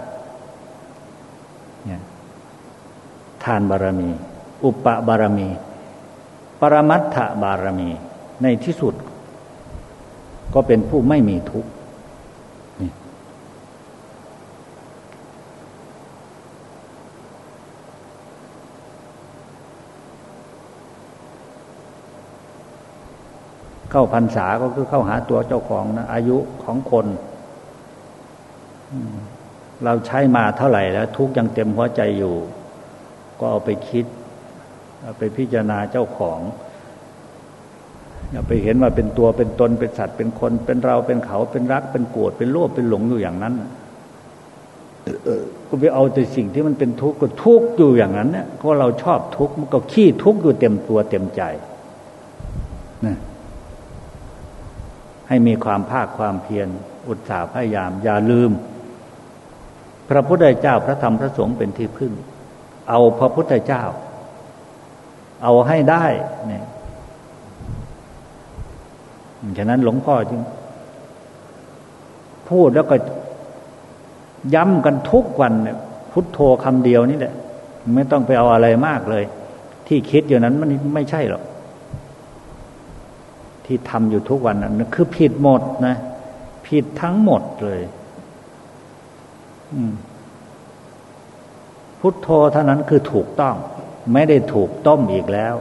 เนี่ยทานบารมีอุปบารมีปรมัตถบารมีในที่สุดก็เป็นผู้ไม่มีทุกข์เข้าพรรษาก็คือเข้าหาตัวเจ้าของนะอายุของคนเราใช้มาเท่าไหร่แล้วทุกข์ยังเต็มหัวใจอยู่ก็เอาไปคิดเอาไปพิจารณาเจ้าของอย่าไปเห็นว่าเป็นตัวเป็นตนเป็นสัตว์เป็นคนเป็นเราเป็นเขาเป็นรักเป็นโกรธเป็นโลภเป็นหลงอยู่อย่างนั้นก็ไปเอาแต่สิ่งที่มันเป็นทุกข์ก็ทุกข์อยู่อย่างนั้นเนี่ยเพราะเราชอบทุกข์มันก็ขี้ทุกข์อยู่เต็มตัวเต็มใจนะให้มีความภาคความเพียรอุตสาห์พยายามอย่าลืมพระพุทธเจ้าพระธรรมพระสงฆ์เป็นที่พึ่งเอาพระพุทธเจ้าเอาให้ได้เนี่ยฉะนั้นหลวงพ่อจึงพูดแล้วก็ย้ำกันทุกวันเนี่ยพุทโธคำเดียวนี่แหละไม่ต้องไปเอาอะไรมากเลยที่คิดอยู่นั้นมันไม่ใช่หรอกที่ทำอยู่ทุกวันนั้นคือผิดหมดนะผิดทั้งหมดเลยพุทโธเท่านั้นคือถูกต้องไม่ได้ถูกต้มอีกแล้ว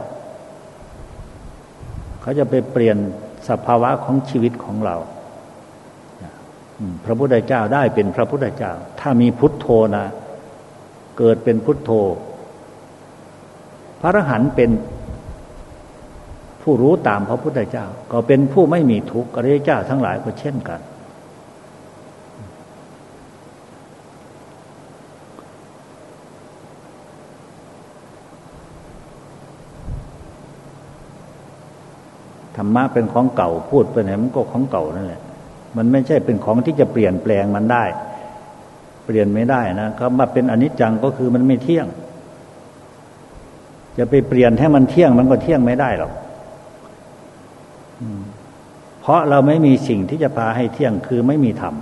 เขาจะไปเปลี่ยนสภาวะของชีวิตของเราพระพุทธเจ้าได้เป็นพระพุทธเจ้าถ้ามีพุทโธนะเกิดเป็นพุทโธพระอรหันต์เป็นผู้รู้ตามพระพุทธเจ้าก็เป็นผู้ไม่มีทุกข์อริยเจ้าทั้งหลายก็เช่นกันธรรมะเป็นของเก่าพูดไปไหนมันก็ของเก่านั่นแหละมันไม่ใช่เป็นของที่จะเปลี่ยนแปลงมันได้เปลี่ยนไม่ได้นะคำว่าเป็นอนิจจังก็คือมันไม่เที่ยงจะไปเปลี่ยนให้มันเที่ยงมันก็เที่ยงไม่ได้หรอกเพราะเราไม่มีสิ่งที่จะพาให้เที่ยงคือไม่มีธรรม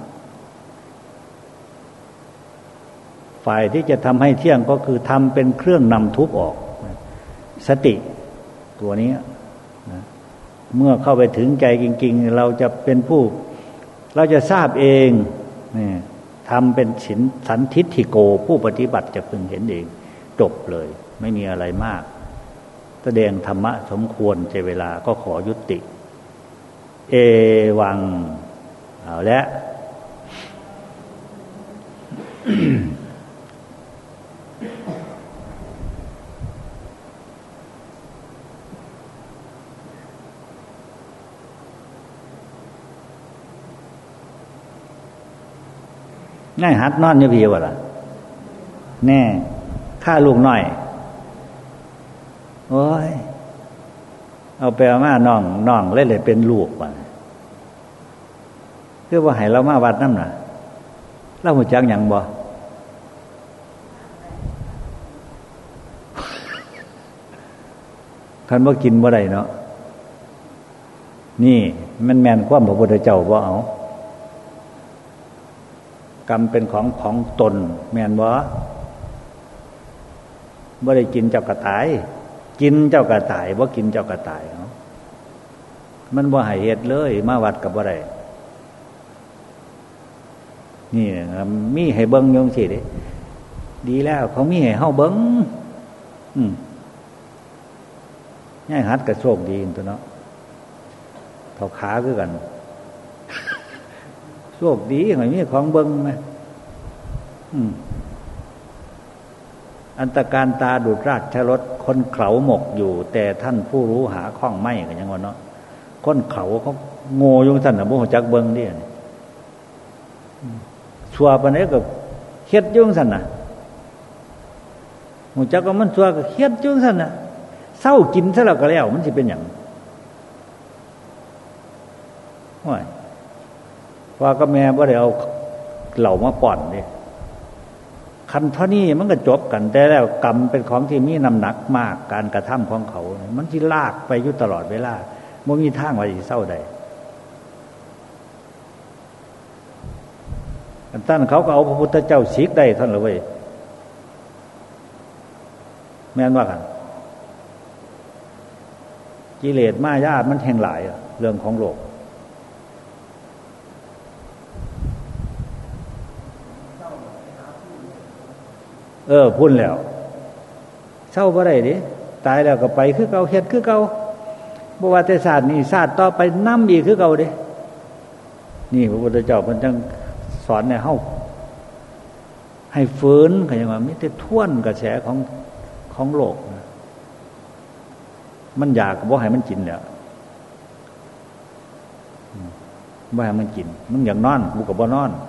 ฝ่ายที่จะทำให้เที่ยงก็คือทำเป็นเครื่องนำทุกข์ออกสติตัวนี้นะเมื่อเข้าไปถึงใจจริงๆเราจะเป็นผู้เราจะทราบเองนี่ทำเป็นสินสันทิฏฐิโกผู้ปฏิบัติจะพึงเห็นเองจบเลยไม่มีอะไรมากแสดงธรรมะสมควรใจเวลาก็ขอยุติเอวังเอาละ ง่ายหัดนอนอยู่พี่วะล่ะแน่ข้าลูกน้อยโอ้ยเอาไปเอามาน้องน้องเลยเลยเป็นลูกว่ะคือว่าให้เรามาวัดน้ำน่ะเราหูจักหยังบ่คันบ่กินบ่ได้เนาะนี่มันแม่นความพระพุทธเจ้าบ่เอากรรมเป็นของของตนแม่นบ่บ่ได้กินเจ้ากระต่ายกินเจ้ากระต่ายบ่กินเจ้ากระต่ายเนาะมันบ่ให้เฮ็ดเลยมาวัดก็บ่ได้นี่มีให้เบิ่งอยู่จังซี่เด้ดีแล้วเขามีให้เฮาเบิ่งอืมย่ายหัดก็โชคดีตัวเนาะเท่าขาคือกันโชคดีหอยมีของเบิ่งมั้ยอืมอันตการตาดุจราชรสคนเขลาหมกอยู่แต่ท่านผู้รู้หาข้องไม่ก็ยังว่าเนาะคนเขลาเขาโง่อยู่ซั่นน่ะบ่ฮู้จักเบิ่งดิชั่วปานใดก็เฮ็ดอยู่ซั่นน่ะฮู้จักว่ามันชั่วก็เฮ็ดอยู่ซั่นน่ะเศร้ากินซะแล้วก็แล้วมันสิเป็นหยังโอ้ยว่าก็แม่บ่ได้เอาเหล่ามาป้อนเด้คันเท่านี้มันก็จบกันแต่แล้วกรรมเป็นของที่มีน้ำหนักมากการกระทำของเขามันสิลากไปอยู่ตลอดเวลาบ่มีทางว่าสิเศร้าได้อันนั้นเขาก็เอาพระพุทธเจ้าสิกได้ท่านละเว้ยแม่นว่ากันกิเลสมายามันแห่งหลายเรื่องของโลกเออพุ่นแล้วเศร้าบ่ได้ดิตายแล้วก็ไปคือเก่าเฮ็ดคือเก่าบ่ว่าแต่ศาสตร์นี้ศาสตร์ต่อไปนำอีกคือเก่าเด้นี่พระพุทธเจ้าเพิ่นจังสอนให้เฮาให้ฟื้นก็ยังว่ามีแต่ท่วนกระแสของของโลกนะมันอยากบ่ให้มันกินแล้วบ่ให้มันกินมึงอยากนอนกูก็บ่นอน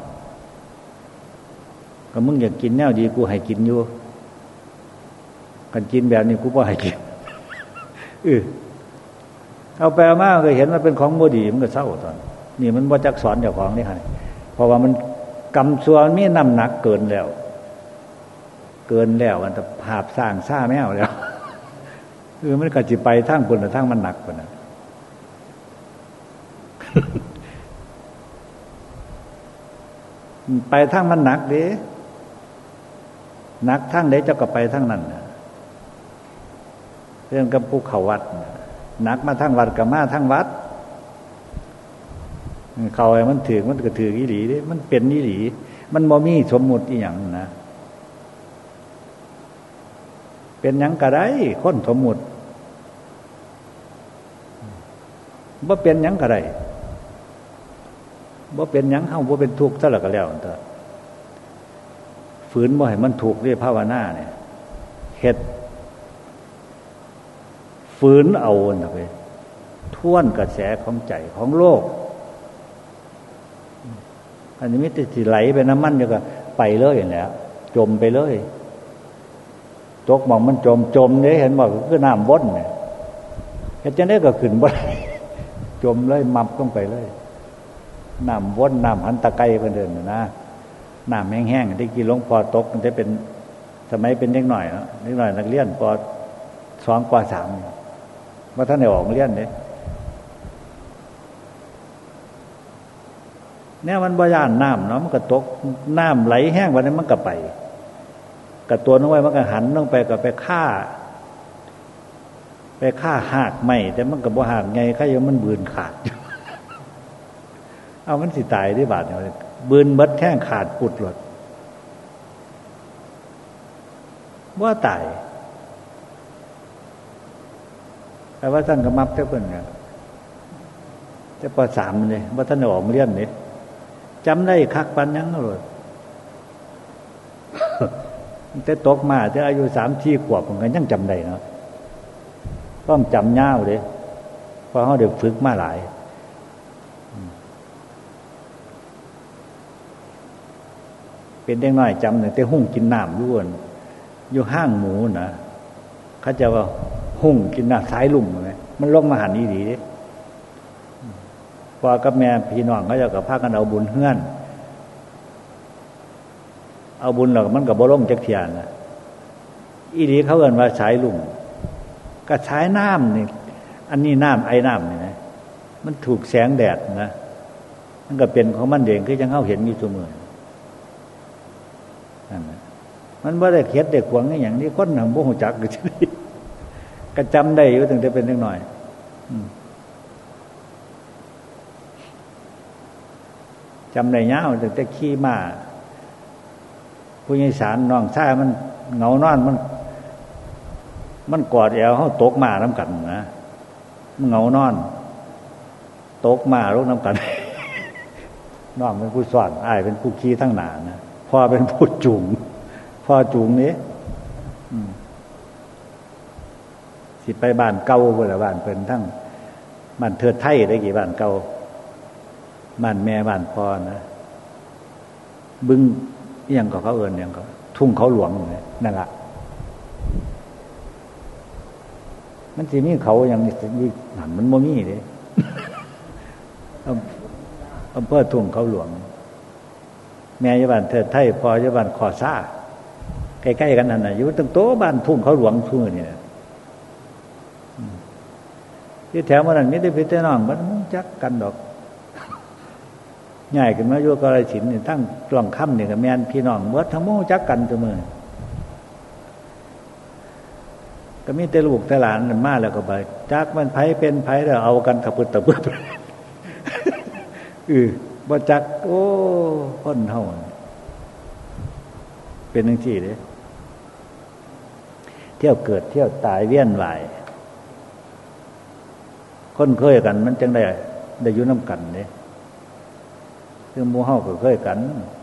ก็มึงอยากกินแนวดีกูให้กินอยู่กันกินแบบนี้กูบ่ให้กินเออเอาไปเอามาก็เห็นว่าเป็นของบ่ดีมันก็เศร้าตอนนี่มันบ่จักสอนเจ้าของนี่ให้เพราะว่ามันกรรมชั่วมีน้ำหนักเกินแล้วเกินแล้วมันจะภาพสร้างซ่าแมวแล้วเออมันก็สิไปทางพุ่นทางมันหนักพุ่นน่ะไปทางมันหนักเด้หนักทางใดเจ้าก็ไปทางนั้นน่ะเรื่องกับภูเขาวัดหนักมาทางวัดก็มาทางวัดเขาไอ้มันถือมันก็ถืออีหลีเด้มันเป็นอีหลีมันบ่มีสมมุติอีหยังนะเป็นหยังก็ได้คนสมมุติบ่เป็นหยังก็ได้บ่เป็นหยังเฮาบ่เป็นทุกข์ซะแล้วก็แล้วนั่นเถอะฝืนบ่ให้มันทุกข์ด้วยภาวนาเนี่ยเฮ็ดฝืนเอาน่ะไปท่วนกระแสของใจของโลกอันนี้มิตรสิไหลไปน้ำมันอยู่ก็ไปเลยอย่างแล้วจมไปเลยตกมองมันจมจมเด้เห็นบ่คือน้ำวนเนี่ยเฮ็ดจังได๋ก็ขึ้นบ่ได้จมเลยมับลงไปเลยน้ำวนน้ำหันตะไคร้เพิ่นเดินนะน้ำแห้งๆที่กี่หลวงพ่อตกมันจะเป็นสมัยเป็นเด็กหน่อยเนาะเด็กหน่อยนักเรียนป.สสองกว่าสามว่าท่านได้ออกเรียนเนี่ยเนี่ยมันบ่ย่านน้ำเนาะมันก็ตกน้ำไหลแห้งวันนี้มันก็ไปกระตัวน้องไว้มันก็หันลงไปก็ไปฆ่าไปฆ่าหากใหม่แต่มันก็บ่หากไงใครยังมันบืนขาดเอามันสิตายที่บาดเนี่ยบืนเบิดแข้งขาดปุดหลดว่าตายแต่ว่าท่านก็มับเท่าเพิ่นเนี่ยจะปสามเลยว่าท่านออกเรียนเนี่ยจำได้คักปันยังเลยแต่ตกมาแต่อายุสามสี่ขวบผมก็ยังจำได้เนาะต้องจำยาวเลยเพราะเขาเดี๋ยวฝึกมาหลายเป็นเด็กน้อยจำหนึ่งแต่หุ่งกินน้ำล้วนอยู่ห้างหมูนะเขาจะว่าหุ่งกินน้ำสายลุ่มไหมมันลงมาหันอีดีดิพอกับแม่พี่น้องเขาจะกับพากันเอาบุญเฮือนเอาบุญหรอกมันกับบ่ลงจักเทียนนะอีดีเขาเอิ้นว่าสายลุ่มก็สายน้ำนี่อันนี้น้ำไอ้น้ำนี่นะมันถูกแสงแดดนะมันก็เป็นของมันเองคือยังเขาเห็นอยู่เสมอนั่นนะมันบ่ได้เขียนเด็กหวังอย่างนี้คนหนังบ่ฮู้จักก็สิก็จำได้อยู่ตั้งแต่เป็นเด็กน้อยจำได้ยาวตั้งแต่ขี่ม้าผู้ใหญ่สารน้องชายมันเหงานอนมันมันกอดแอวเฮาตกม้านํกันนะมันเหงานอนตกม้าลงนํกันน้องเป็นผู้สอนอ้ายเป็นผู้ขี่ทั้งหน้านะพ่อเป็นผู้จูงพ่อจูงนี้สิไปบ้านเก่าพุ่นล่ะบ้านเพิ่นทั้งบ้านเทิดไทยได้กี่บ้านเก่าบ้านแม่บ้านพ่อนะบึงอีหยังก็เขาเอิ้นหยังก็ทุ่งเขาหลวงนั่นล่ะมันสิมีเขาอย่างนี้นั่นมันบ่มีเด้อำเภอทุ่งเขาหลวงแม่อยู่บ้านเทิดไทยพ่ออยู่บ้านขอซ่าใกล้ๆกันนั่นน่ะอยู่ตั้งโตบ้านทุ่งเขาหลวงทุ่งนี่น่ะที่แถวมันนั่นมีแต่พี่แต่น้องมันจักกันดอกง่ายขึ้นมาอยู่กาฬสินธุ์นี่ตั้งกล่องค่ำนี่ก็แม่นพี่น้องเบิดทั้งหมู่จักกันซุมื้อก็มีแต่ลูกแต่หลานมาแล้วก็ไปจักมันไผเป็นไผแล้วเอากันตะปึดตะปึดเออบ่จักโอ้คนเฮาเป็นจังซี่เด้เที่ยวเกิดเที่ยวตายเวียนว่ายคนเคยกันมันจังได้ได้อยู่นำกันเด้คือหมู่เฮาก็เคยกัน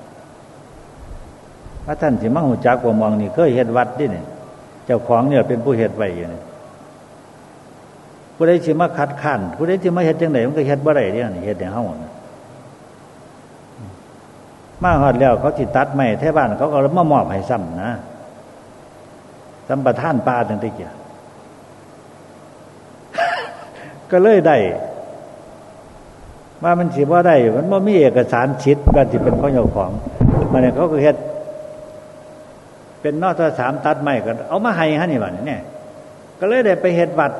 พระท่านสิมาฮู้จักว่ามองนี่เคยเฮ็ดวัดดิเนี่ยเจ้าของเนี่ยเป็นผู้เฮ็ดไว้อยู่นี่ผู้ใดสิมาคัดค้านผู้ใดสิมาเฮ็ดจังได๋มันก็เฮ็ดบ่ได้เด้นี่เฮ็ดให้เฮามาฮอดแล้วเขาสิตัดไม้แถวบ้านเขาก็มามอบให้ซ้ำนะสัมปทานป่าจังซี่จ้ะก็เลยได้ว่ามันสิบ่ได้มันบ่มีเอกสารสิทธิ์ว่าสิเป็นของเจ้าของมันเนี่ยเขาก็เฮ็ดเป็นนอทสามตัดไม้ก็เอามาให้ฮะนี่บัดนี้เนี่ยก็เลยได้ไปเฮ็ดวัด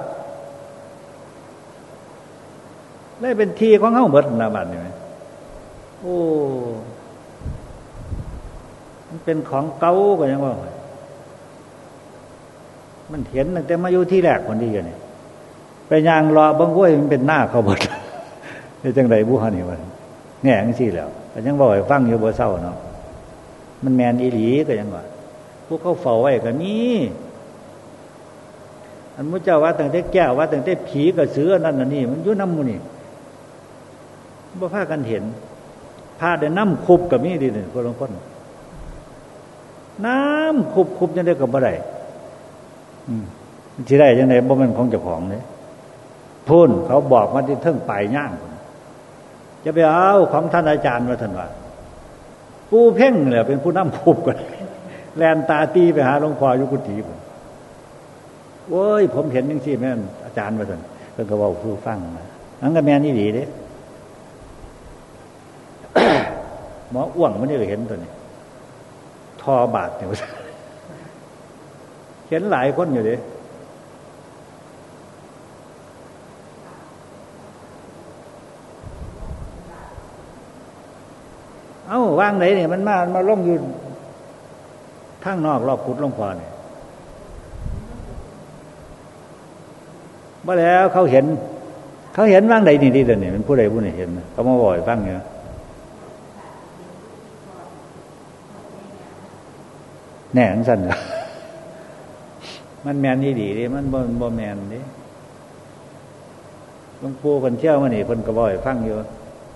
เลยเป็นที่ของเฮาหมดนะบัดนี้โอ้มันเป็นของเก่าก็ยังว่ามันเห็นตั้งแต่มาอยู่ที่แรกคนที่อยู่นี่ไปย่างรอเบิ่งโว้ยมันเป็นหน้าเขาหมดนี่จังได๋บุหานี่ว่าแง่จังซี่แล้วก็ยังบ่ให้ฟังอยู่บ่เซาเนาะมันแม่นอีหลีก็ยังว่าพวกเขาเฝ้าไว้ก็มีอันมุเจ้าว่าตั้งแต่แก้วว่าตั้งแต่ผีกระสือนั่นน่ะนี่มันอยู่นำหมู่นี่บ่พากันเห็นพาได้น้ำคุบก็มีดิเนี่ยคนลางคนน้ำคุบคุบจังได๋ก็บ่ได้อืมมันสิได้จังได๋บ่แม่นของเจ้าของเด้พูนเขาบอกมาที่เทิงปลายย่างจะไปเอาของท่านอาจารย์ว่าท่านว่าปูเพ่งเนี่ยเป็นผู้นำคุบกันแลนตาตีไปหาหลวงพ่ออยู่กุฏิผมโอ้ยผมเห็นจังซี่แม่นอาจารย์ว่าท่านเพิ่นก็เว้าผู้ฟังนะอันก็แม่นอีหลีเด้ หมออ้วงมันนี่ก็เห็นตัวนี้ทอบาทเนี่ยเห็นหลายคนอยู่เด้ว่างไหนเนี่ยมันมามาล่องอยู่ทางนอกรอบกุดหลวงพ่อเนี่ยบ่แล้วเขาเห็นเขาเห็นว่างใดนี่ดีเดี๋ยวนี้มันผู้ใดผู้หนึ่งเห็นเขามาบ่อยฟังอยู่แน่นสั่นเหรอมันแมนนี่ดีดิมันบ่บ่แมนดิหลวงปู่เพิ่นเชี่ยวมานี่เพิ่นก็บ่อยฟังอยู่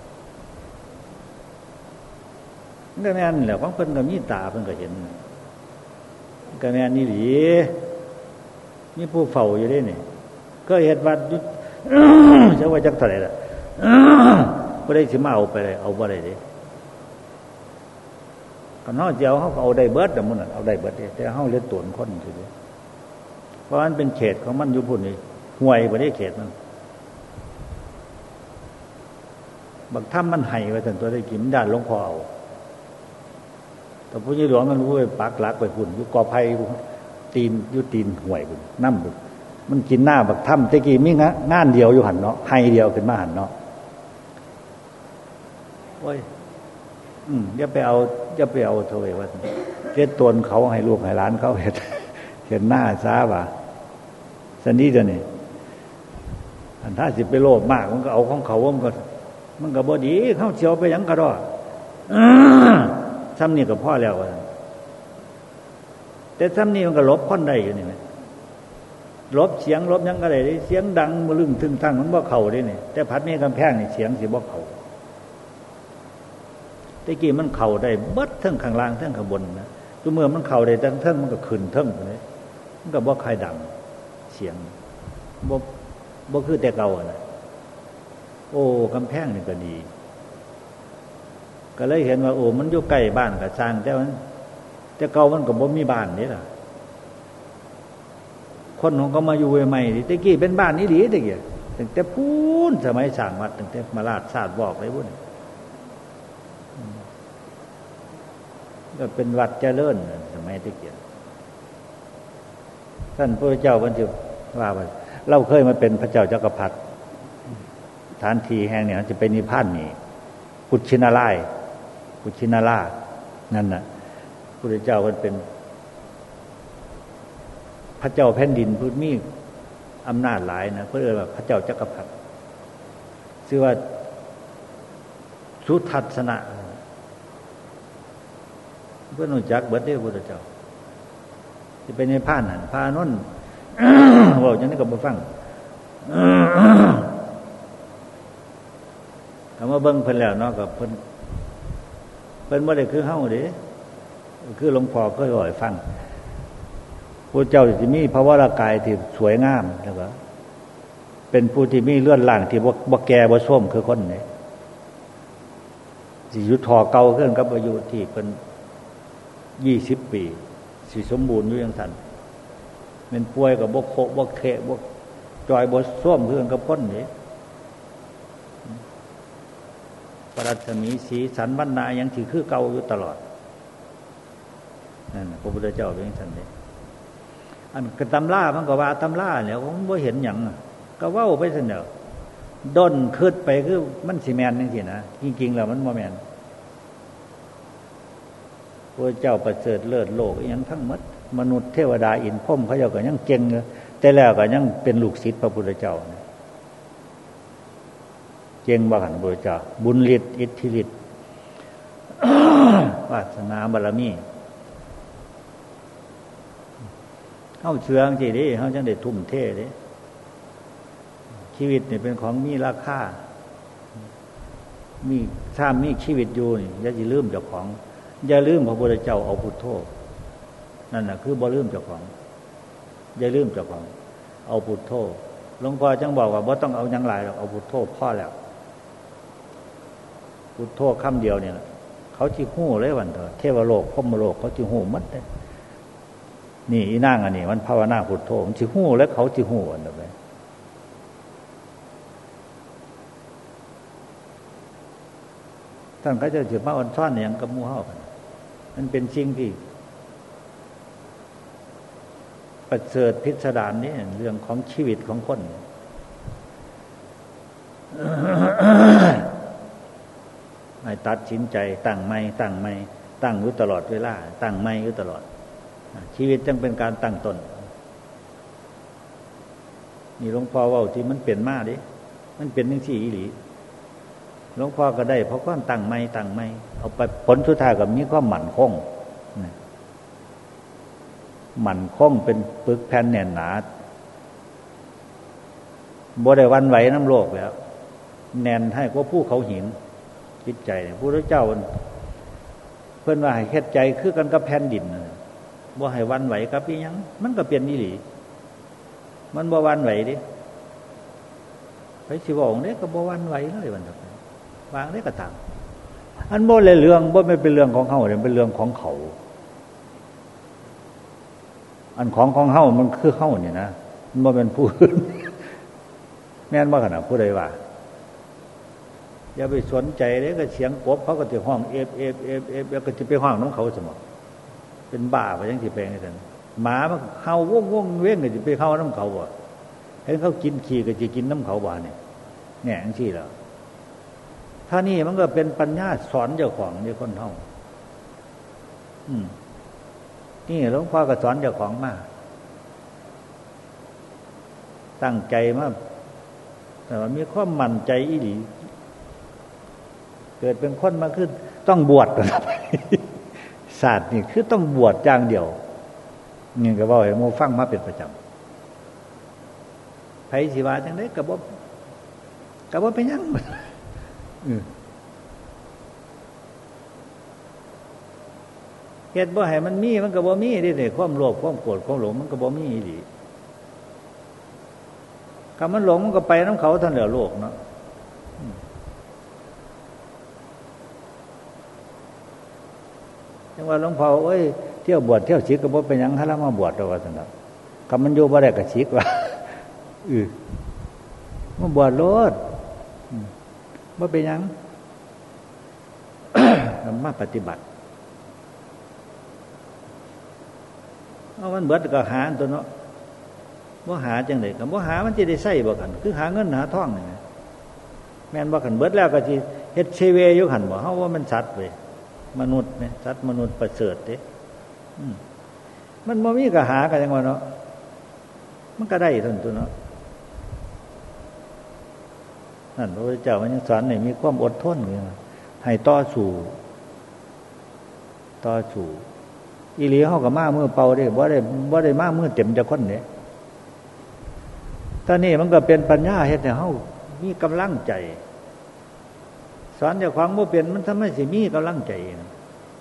มันก็แม่นแหละของเพิ่นก็มีตาเพิ่นก็เห็นก็แม่นนี่ดีมีผู้เฝ้าอยู่ดินี่ก็เฮ็ดวัดจะว่าจักเท่าไหร่ล่ะบ่ได้สิมาเอาไปเลยเอาบ่ได้เด้คันเฮาสิเอาเฮาก็เอาได้เบิดน่ะมื้อนั้นเอาได้เบิดเด้แต่เฮาเลือดตวนคนซื่อๆเพราะมันเป็นเขตของมันอยู่พุ่นนี่ห้วยบ่ได้เขตมันบักถ้ำมันไห้ไว้ซั่นตัวได้กินด้านหลวงพ่อเอาแต่ผู้ใหญ่หลวงมันรู้ไปปักหลักไปพุ่นอยู่กอไผ่ตีนอยู่ตีนห้วยพุ่นน้ำพุ่นมันกินหน้าบักถ้ำตะกี้มีงานเดียวอยู่หั่นเนาะไห้เดียวขึ้นมาหั่นเนาะโอ้ยอืมอย่าไปเอาอย่าไปเอาเท่าไหร่ว่าเฮ็ดตนเขาให้ลูกให้หลานเขาเฮ็ดเห็นหน้าซาว่าซั่นนี้เด้อนี่อันถ้าสิไปโลภมากมันก็เอาของเขามันก็มันก็บ่ดีเฮาสิเอาไปหยังก็ดอกซ้ำนี่ก็พอแล้วแต่ซ้ำนี่มันก็ลบคนได้อยู่นี่แหมลบเสียงลบหยังก็ได้เสียงดังบ่ลึงทึงทั้งมันบ่เข้าเด้นี่แต่พัดมีกำแพงนี่เสียงสิบ่เข้าตะกี้มันเข้าได้เบิดทั้งข้างล่างทั้งข้างบนนะทุกเมื่อมันเข้าได้ทั้งเทิงมันก็ขึ้นเทิงพุ่นเลยมันก็บ่ค่อยดังเสียงบ่บ่คือแต่เก่าน่ะโอ้กำแพงนี่ก็ดีก็เลยเห็นว่าโอ้มันอยู่ใกล้บ้านก็สร้างแต่มันแต่เก่ามันก็บ่มีบ้านนี่ล่ะคนของเขามาอยู่ใหม่ๆตะกี้เป็นบ้านนี้ดีตะกี้ตั้งแต่พูนสมัยสร้างวัดตั้งแต่มาราชศาสตร์บอกเลยพุ่นก็เป็นวัดเจริญสมัยตะกี้ท่านพระเจ้าเพิ่นสิว่าว่าเราเคยมาเป็นพระเจ้าจักรพรรดิฐานที่แห่งเนี่ยจะเป็นนิพพานนี่กุชินาราชกุชินาราชนั่นน่ะพระเจ้าเพิ่นเป็นพระเจ้าแผ่นดินผู้มีอำนาจหลายนะเพิ่นเรียกว่าพระเจ้าจักรพรรดิชื่อว่าสุทัศนะเพิ่นรู้จักเบิดเด้อพระเจ้าสิเป็นนิพพานนั่นพระอานนท์เว้าจังได๋ก็บ่ฟังคำว่าเบิ่งเพิ่นแล้วเนาะก็เพิ่นเพิ่นบ่ได้คือเฮาเด้คือหลวงพ่อเคยบอกให้ฟังพระเจ้าสิมีพระวรากายที่สวยงามแล้วก็เป็นผู้ที่มีเลือดล่างที่บ่บ่แก่บ่ส้มคือคนนี่สิอยู่ทอเก่าขึ้นกับอายุที่เพิ่นยี่สิบปีสิสมบูรณ์อยู่จังซั่นแม่นป่วยก็บ่โคบ่เทะบ่จอยบ่ส้มคือกันกับคนนี่ปรัชมีสีสันวรรณะหยังสิคือเก่าอยู่ตลอดนั่นพระพุทธเจ้าเป็นจังซั่นเด้อันกตำรามันก็ว่าตำราแล้วผมบ่เห็นหยังก็เว้าไปซั่นแหล้วด้นคิดไปคือมันสิแม่นจังซี่นะจริงๆแล้วมันบ่แม่นพระเจ้าประเสริฐเลิศโลกอีหยังทั้งหมดมนุษย์เทวดาอินทร์พรหมเขาเจ้าก็ยังเก่งอยู่แต่แล้วก็ยังเป็นลูกศิษย์พระพุทธเจ้าเก่งบ่คั่นพระพุทธเจ้าบุญฤทธิ์อิทธิฤทธิ์วาสนาบารมีเฮาเชื่อจังซี่เด้เฮาจังได้ทุ่มเทเด้ชีวิตนี่เป็นของมีราคามีถ้ามีชีวิตอยู่นี่อย่าสิลืมเจ้าของอย่าลืมพระพุทธเจ้าเอาพุทโธนั่นน่ะคือบ่ลืมเจ้าของอย่าลืมเจ้าของเอาพุทโธหลวงพ่อจังบอกว่าบ่ต้องเอาหยังหลายหรอกเอาพุทโธพอแล้วพุทโธคำเดียวนี่ล่ะเขาสิฮู้เลยวันเถอะเทวโลกพรหมโลกเขาสิฮู้หมดเด้นี่อีนางอันนี้มันภาวนาพุทโธมันสิฮู้แล้วเขาสิฮู้อันนั้นไปท่านก็จะสิมาอ่อนซ้อนหยังกับหมู่เฮามันเป็นสิ่งที่ประเสริฐพิสดารนี่เรื่องของชีวิตของคนตัดสินใจตั้งไม่ตั้งไม่ตั้งอยู่ตลอดเวลาตั้งไม่อยู่ตลอดชีวิตจึงเป็นการตั้งต้นนี่หลวงพ่อว่าที่มันเปลี่ยนมาดิมันเป็นจังซี่อีหลีหลวงพ่อก็ได้เพราะความตั้งไม่ตั้งไม่เอาไปผลสุดท้ายก็มีความหมั่นคงหมั่นคงเป็นปึกแผ่นแน่นหนาบ่ได้วันไหวน้ำโลกแล้วแน่นให้กว่าภูเขาหินจิตใจเนี่ยพระพุทธเจ้าเพิ่นว่าให้เฮ็ดใจคือกันกับแผ่นดินน่ะบ่ให้วันไหวกับอีหยังมันก็เปลี่ยนอีหลีมันบ่วันไหวดิไปสิว่าองค์นี้ก็บ่วันไหวเลยวันนั้นวางได้ก็ตามอันบ่เลยเรื่องบ่ไม่เป็นเรื่องของเฮาเนี่ยเป็นเรื่องของเขาอันของของเฮามันคือเฮานี่นะมันบ่เป็นผู้อื่นแม่นบ่ขนาดผู้ใดว่าอย่าไปสนใจเด้ก็เสียงกบเขาก็สิห้องเอฟเอฟเอฟเอฟแล้วก็สิไปห้องของเขาซะหมดเป็นบ้าไปจังสิแปลงจังซั่นหมามันเห่าว่องๆเว้งก็สิไปเห่านำเขาบ่เห็นเขากินขี้ก็สิกินนำเขาบ่เนี่ยแหน่จังซี่ล่ะถ้านี่มันก็เป็นปัญญาสอนเจ้าของนี่คนเฮาอืมนี่หลวงพ่อก็สอนเจ้าของมาตั้งใจมาแต่ว่ามีความมั่นใจอีหลีเกิดเป็นคนมาขึ้นต้องบวชนะครับศาสตร์นี่คือต้องบวชอย่างเดียวนี่ก็เว้าให้หมู่ฟังมาเป็นประจำไผสิว่าจังได๋ก็บ่ก็บ่เป็นหยังอือเฮ็ดบ่ให้มันมีมันก็บ่มีเด้นี่ความโลภความโกรธความหลงมันก็บ่มีอีหลีคำมันหลงมันก็ไปนำเขาทั้งเหลือโลกเนาะจังว่าหลวงพ่อเอ้ยเที่ยวบวชเที่ยวศิกก็บ่เป็นหยังหาละมาบวชดอกว่าซั่นดอกคำมันอยู่บ่ได้ก็ศิกว่าอือมาบวชโลดบ่เป็นหยังมาปฏิบัติเอามันเบิดก็หาตัวเนาะบ่หาจังได๋ก็บ่หามันสิได้ใช้บ่กันคือหาเงินหาทองนี่แม่นบ่กันเบิดแล้วก็สิเฮ็ดเซเวอยู่หั่นบ่เฮาว่ามันสัตว์เว้ยมนุษย์เนี่ยสัตว์มนุษย์ประเสริฐเด้อืมมันบ่มีก็หากันจังว่าเนาะมันก็ได้ซั่นตัวเนาะนั่นพระพุทธเจ้ามันยังสอนให้มีความอดทนอยู่ให้ต่อสู้ต่อสู้อีหลีเฮาก็มามือเปล่าเด้บ่ได้บ่ได้มามือเต็มจักคนเด้ตอนนี้มันก็เป็นปัญญาเฮ็ดให้เฮามีกำลังใจสอนเจ้าของบ่เป็นมันทำให้สิมีกำลังใจนะ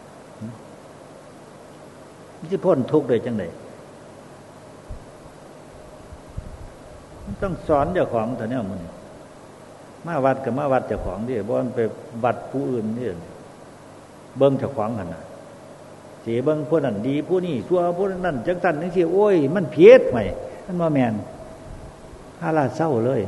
มันสิพ้นทุกข์ได้จังได๋มันต้องสอนเจ้าของเท่านี้มื้อนี้มาวัดก็มาวัดเจ้าของดิบ่มันไปวัดผู้อื่นนี่เบิ่งเจ้าของหั่นน่ะสิเบิ่งผู้นั้นดีผู้นี้ชั่วผู้นั้นจังซั่นจังซี่โอ้ยมันผิดไหมมันบ่แม่นหาลาเศร้าเลย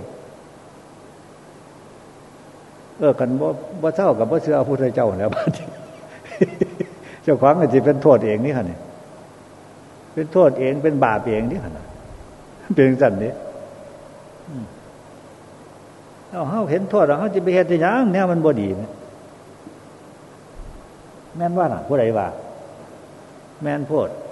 เออกันบ่บ่เศร้ากับบ่เชื่อพระพุทธเจ้าแล้วบัดนี้เจ้าของก็สิเป็นโทษเองนี่คั่นนี่เป็นโทษเองเป็นบาปเองนี่คั่นน่ะเป็นจังซั่นนี่อือเอาเฮาเห็นโทษแล้วเฮาสิไปเฮ็ดอีหยังแนวมันบ่ดีแม่แม่นว่าน่ะผู้ใดว่าแม่นโพด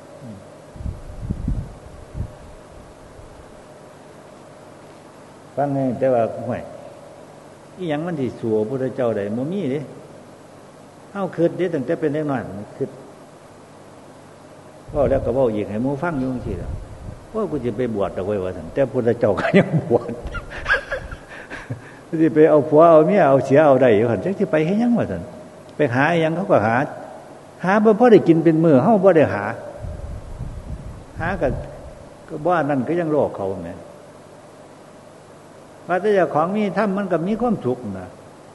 ฟังนี่แต่ว่าห่วยอีหยังมันสิสู้พระพุทธเจ้าได้บ่มีเด้เฮาคิดเด้ตั้งแต่เป็นเด็กน้อยคิดเว้าแล้วก็เว้าอีกให้หมู่ฟังอยู่จังซี่ล่ะว่ากูสิไปบวชดอกเว้ยว่าซั่นแต่พระพุทธเจ้าก็ยังบวชสิไปเอาผัวเอาเมียเอาเสียเอาได้อยู่หั่นจักสิไปเฮ็ดหยังว่าซั่นไปหาอีหยังเขาก็หาหาบ่พอได้กินเป็นมื้อเฮาบ่ได้หาหาก็ก็บ่อันนั้นก็ยังโลกเขาแม่ว่าแต่เจ้าของมีธรรมมันก็มีความสุขนะ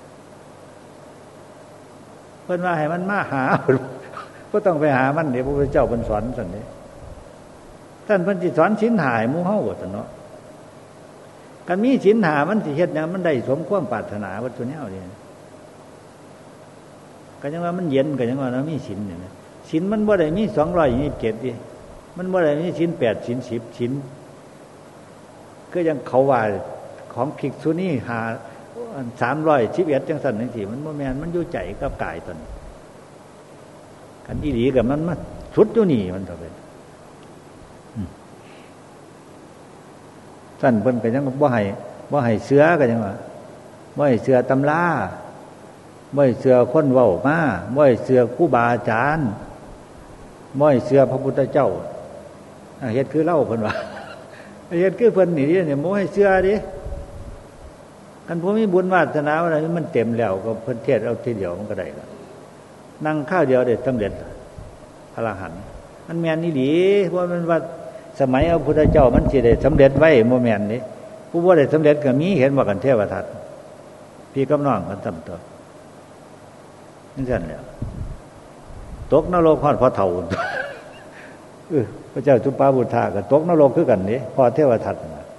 เพิ่นว่าให้มันมาหาบ่ต้องไปหามันเดี๋ยวพระพุทธเจ้าเพิ่นสอนซั่นนี่ท่านเพิ่นสิสอนศีลห้าให้หมู่เฮาว่าซั่นเนาะกันมีศีลห้ามันสิเฮ็ดหยังมันได้สมความปรารถนาวัตถุแนวนี่ก็ยังว่ามันเย็นก็ยังว่านะมีศีลนี่นะศีลมันบ่ได้มีสองร้อยยี่สิบเจ็ดดิมันบ่ได้มีศีลแปดศีลสิบศีลก็ยังเขาว่าของภิกษุนี่หาสามร้อยสิบเอ็ดจังสันจังสี่มันโมแมนมันอยู่ใจกับกายตนกันอีหลีกับมันมันสุดอยู่นี่มันต่อไปสั้นเพิ่นก็ยังบ่ให้บ่ให้เสือก็ยังว่าบ่ให้เสือตำราบ่ให้เสือคนเว้ามาบ่ให้เสือครูบาอาจารย์บ่ให้เสือพระพุทธเจ้าเฮ็ดคือเล่าเพิ่นว่าเฮ็ดคือเพิ่นนี่เนี่ยบ่ให้เสือดิคันผู้มีบุญวาสนาอะไรมันเต็มแล้วก็เพิ่นเทศเอาทีเดียวมันก็ได้ละนั่งข้าวเดียวได้สำเร็จพระอรหันต์มันแม่นอีหลีเพราะมันว่าสมัยพระพุทธเจ้ามันสิได้สำเร็จไว้บ่แม่นนี่ผู้บ่ได้สำเร็จก็มีเห็นว่ากันเทวทัตพี่กับน้องกันซ้ำตัวนั่นซั่นแหละตกนรกฮอดพอเฒ่าเออพระเจ้าจุปาบุทธาก็ตกนรกคือกันนี่พอเทวทัต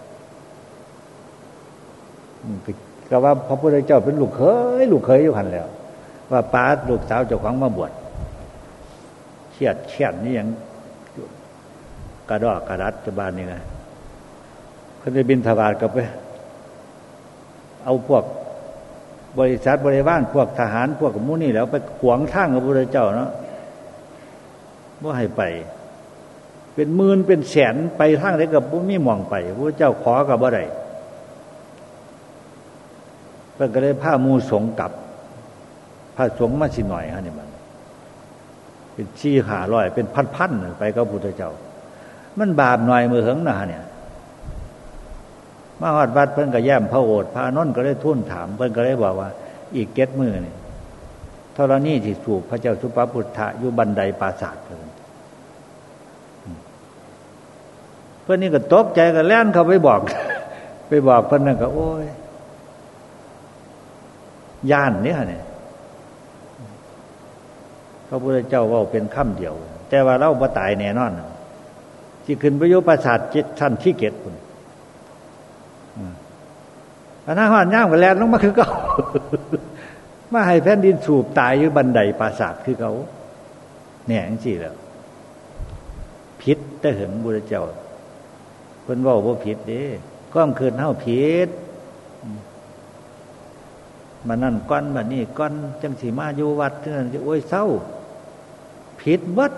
ก็ว่าพระพุทธเจ้าเป็นลูกเขยลูกเขยอยู่หั่นแล้วว่าป้าลูกสาวเจ้าของมาบวชเครียดเครียดนี่ยังกระดอกกระดัดจะบานนี่ไงเพิ่นได้บิณฑบาตก็ไปเอาพวกบริษัทบริวารพวกทหารพวกหมู่นี่แล้วไปขวางทางพระพุทธเจ้าเนาะบ่ให้ไปเป็นหมื่นเป็นแสนไปทางใดก็บ่มีหม่องไปพระพุทธเจ้าขอก็บ่ได้เพิ่นก็เลยพาหมู่สงฆ์กลับพระสงฆ์มาสิหน่อยฮะนี่มันเป็นสี่ห้าร้อยเป็นพันๆไปกับพระพุทธเจ้ามันบาปหน่อยมือเหิงนะเนี่ยมาฮอดวัดเพิ่นก็แย้มพระโอษฐ์พระอานนท์ก็ได้ทูลถามเพิ่นก็ได้บอกว่าอีกเจ็ดมื้อนี่ธรณีที่สูบพระเจ้าสุปาพุทธะอยู่บันไดปราสาทเพิ่นเพิ่นนี่ก็ตกใจก็แล่นเข้าไปบอกไปบอกเพิ่นนั่นก็โอ้ยย่านเนี่ยเนี่ยพระพุทธเจ้าเว้าเป็นคำเดียวแต่ว่าเราบ่ตายแน่นอนสิขึ้นไปอยู่ปราสาทเจ็ดชั้นที่เกตพุ่นอันนั้นฮอดย่างไปแล่นลงมาคือเก่ามาให้แผ่นดินสูบตายอยู่บันไดปราสาทคือเก่าแน่จังซี่แหล้วผิดแต่หึงพุทธเจ้าเพิ่นเว้าบ่ผิดเด้ความคิดเฮาผิดมันนั่นก้อนบัดนี้ก้อนจังสิมาอยู่วัดเท่านั้นโอ้ยเศร้าผิดเบิด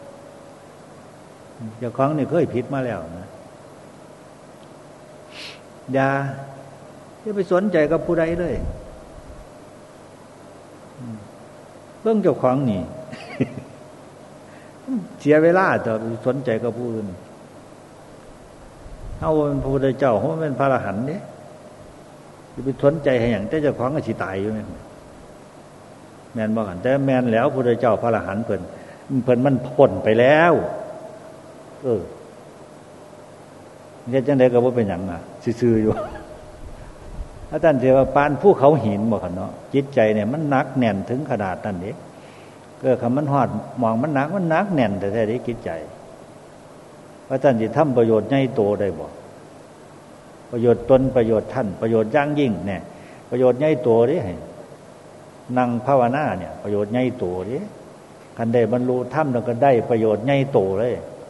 เจ้าของนี่เคยผิดมาแล้วนะอย่าอย่าไปสนใจกับผู้ใดเลยเบิ่งเจ้าของนี่ เสียเวลาต่อสนใจกับผู้อื่นเฮาเป็นพระพุทธเจ้าเฮาเป็นพระอรหันต์เด้จะไปสนใจให้หยังแต่เจ้าของก็สิตายอยู่แม่นแม่นบ่กันแต่แม่นแล้วพระพุทธเจ้าพระอรหันต์เพิ่นเพิ่นมันพ้นไปแล้วเออเฮ็ดจังได๋ก็บ่เป็นหยังอ่ะซื่อๆอยู่อาจารย์สิว่าปานภูเขาหินบ่คั่นเนาะจิตใจเนี่ยมันหนักแน่นถึงขนาดนั้นเด้เกิดคำมันฮอดมองมันหนักมันหนักแน่นแต่แท้ๆจิตใจอาจารย์สิทำประโยชน์ใหญ่โตได้บ่ประโยชน์ตนประโยชน์ท่านประโยชน์อย่างยิ่งเนี่ยประโยชน์ใหญ่โตเด้นั่งภาวนาเนี่ยประโยชน์ใหญ่โตเด้คันได้บรรลุธรรมแล้วก็ได้ประโยชน์ใหญ่โตเลย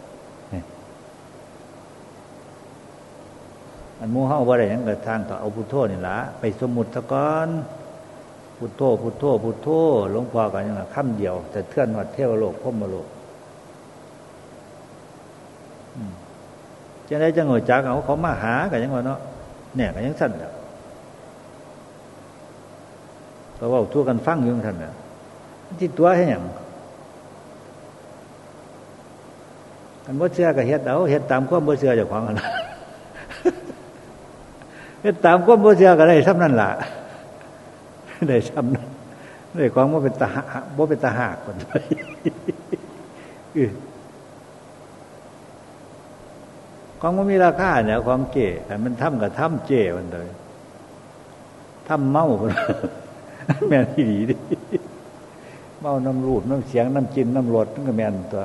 อันหมู่เฮาบ่ได้หยังก็ทางต่อเอาพุทโธนี่ล่ะไปสมมุติซะก่อนพุทโธพุทโธพุทโธหลวงพ่อก็ยังคำเดียวแต่เทื่อนฮอดเทวโลกพรหมโลกอืมจังได๋จังรู้จักเอาเขามาหาก็ยังว่าเนาะเนี่ยก็ยังสั่นแหละก็เว้าทั่วกันฟังอยู่ซั่นน่ะสิตัวเฮ็ดหยังคันบ่เชื่อก็เฮ็ดเอาเฮ็ดตามความบ่เชื่อเจ้าของนั่นล่ะเฮ็ดตามความบ่เชื่อก็ได้ส่ำนั้นล่ะได้ส่ำนั้นได้ของบ่เป็นตาบ่เป็นตาหากคนไปเออของมันมีราคาเนี่ยของเก๋แต่มันทำกับทำเจ๋มันเลยทำเมาแม่นที่ดีดิเมาน้ำรูดน้ำเสียงน้ำจินน้ำรสนั่นก็แม่นตัว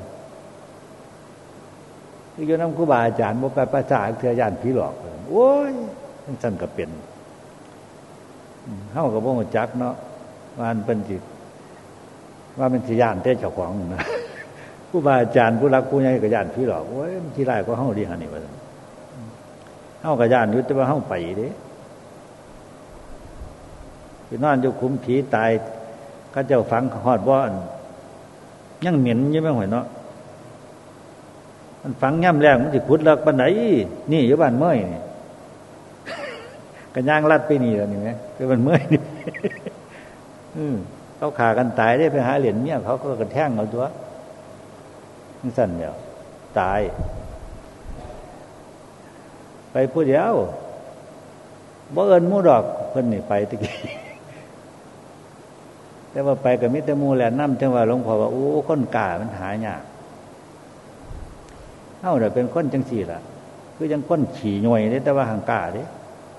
ที่อยู่น้ำครูบาอาจารย์บ่ไปประสาทเถื่อย่านผีหลอกโอ้ยทั้งสั้นก็เป็นเฮาก็บ่รู้จักเนาะว่ามันเป็นสิว่ามันสิย่านแต่เจ้าของนะครูบาอาจารย์ผู้รักผู้ใหญ่ก็ย่านผีหลอกโอ้ยมันสิร้ายกว่าเฮาดีหั่นนี่ว่าเฮาก็ย่านอยู่แต่ว่าเฮาไปเด้นอนอยู่คุ้มผีตายก็เจ้าฝังหอดบ่อนยังเหม็นอยู่ไม่หวยเนาะมันฝังย่ำแรงมันสิพุดเลิกปานไหนนี่อยู่บ้านเมื่อยนี่กันย่างลัดไปนี่แล้วนี่ไหมคือมันเมื่อยนี่เขาขากันตายได้ไปหาเหรียญเนี่ยเขาก็กระแทงเอาตัวนี่สั่นเดียวตายไปผู้เดียวบ่เอิญมู่ดอกเพิ่นนี่ไปตะกี้แต่ว่าไปกับมิตรมูแหละน้ำจังว่าหลวงพ่อว่าโอ้คนกล้ามันหายากเฮาเดี๋ยวเป็นคนจังสี่ล่ะคือยังคนขี่หน่วยเด้แต่ว่าห่างกล้าเด้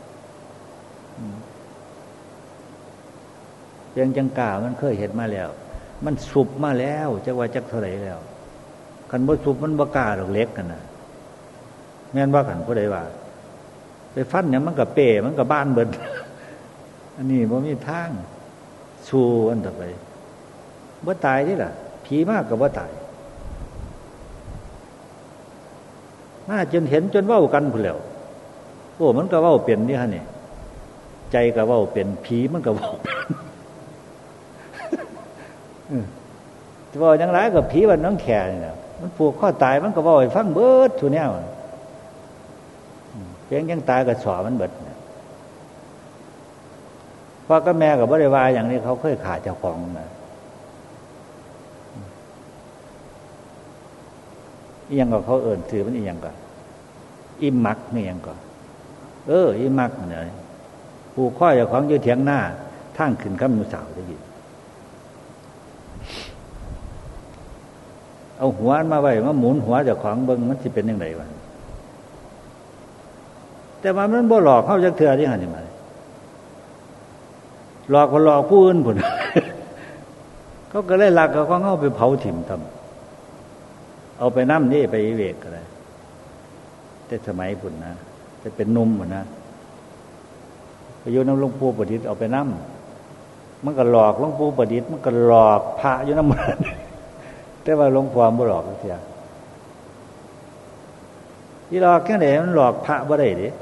เพียงจังกล้ามันเคยเห็นมาแล้วมันสุบมาแล้วจักว่าจักเท่าไหร่แล้วคันบ่สุบมันบ่กล้าดอกเล็กกันน่ะแม่นว่าคันผู้ใดว่าไปฟันเนี่ยมันก็เป๋มันก็บ้านเบิดอันนี้บ่มีทางสู้อันต่อไปบ่ตายนี่ล่ะผีมากก็บ่ตายมาจนเห็นจนเว้ากันพุ่นแล้วโอ้มันก็เว้าเป็นนี่ฮะนี่ใจก็เว้าเป็นผีมันก็เว้าเป็นจะเว้าจังได๋ก็ผีว่าน้องแค่นี่ล่ะมันผูกคอตายมันก็เว้าให้ฟังเบิดทุแนวเพียงยังตายก็สอมันเบิดพ่อกับแม่ก็บ่ได้ว่าอย่างนี้เขาเคยฆ่าเจ้าของนะอีหยังก็เขาเอิ้นชื่อมันอีหยังก็อิมักนี่หยังก็เอออิมักเนี่ยผูกคอเจ้าของอยู่เถียงหน้าทางขึ้นคำมุสาวได้ยินเอาหัวมาไว้มาหมุนหัวเจ้าของเบิ่งมันสิเป็นจังไดวะแต่ว่ามันบ่หลอกเฮาจักเทื่อที่หั่นนี่มาหลอกก็หลอกผู้อื่นพุ่น เขาก็เลยลักเอาของเฮาไปเผาถิ่มทำเอาไปนำนี่ไปเวกก็ได้แต่สมัยพุ่นนะจะเป็นหนุ่มพุ่นนะไปอยู่นำหลวงปู่ประดิษฐ์เอาไปนำมันก็หลอกหลวงปู่ประดิษฐ์มันก็หลอกพระอยู่นำมันแต่ว่าหลวงพ่อบ่หลอกจักเทื่อที่หลอกจังได๋มันหลอกพระบ่ได้เด้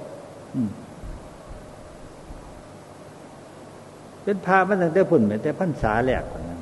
เป็นพระมาตั้งแต่พุ่นแต่พรรษาแรกนั่น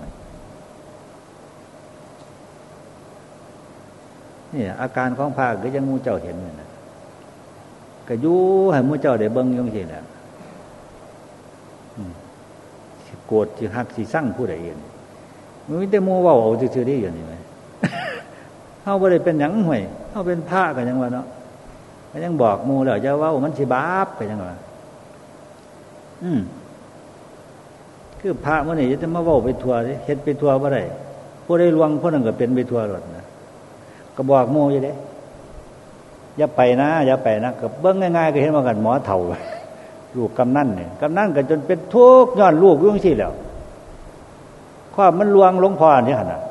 นี่อาการของพระก็ยังหมู่เจ้าเห็นนั่นน่ะก็อยู่ให้หมู่เจ้าได้เบิ่งอยู่จังซี่แหละอืมสิโกรธสิฮักสิซังผู้ใดเองมันมีแต่หมู่เว้าเอาซื่อๆนี่อยู่นี่แหมเฮาบ่ได้เป็นหยังห่วยเฮาเป็นพระก็ยังว่าเนาะก็ยังบอกหมู่แล้วอย่าเว้ามันสิบาปก็ยังว่าอืมคือพระมื้อนี้จะมาเว้าไปทั่วเด้เฮ็ดไปทั่วบ่ได้ผู้ใดลวงผู้นั้นก็เป็นไปทั่วหมดนะก็บอกหมู่อยู่เด้อย่าไปนะอย่าไปนะก็เบิ่งง่ายๆก็เห็นว่ากันหมอเฒ่าลูกกำนันนี่กำนันก็จนเป็นทุกข์ย้อนลูกอยู่จังซี่แหล้วความมันลวงหลวงพ่อนี่หั่นน่ะ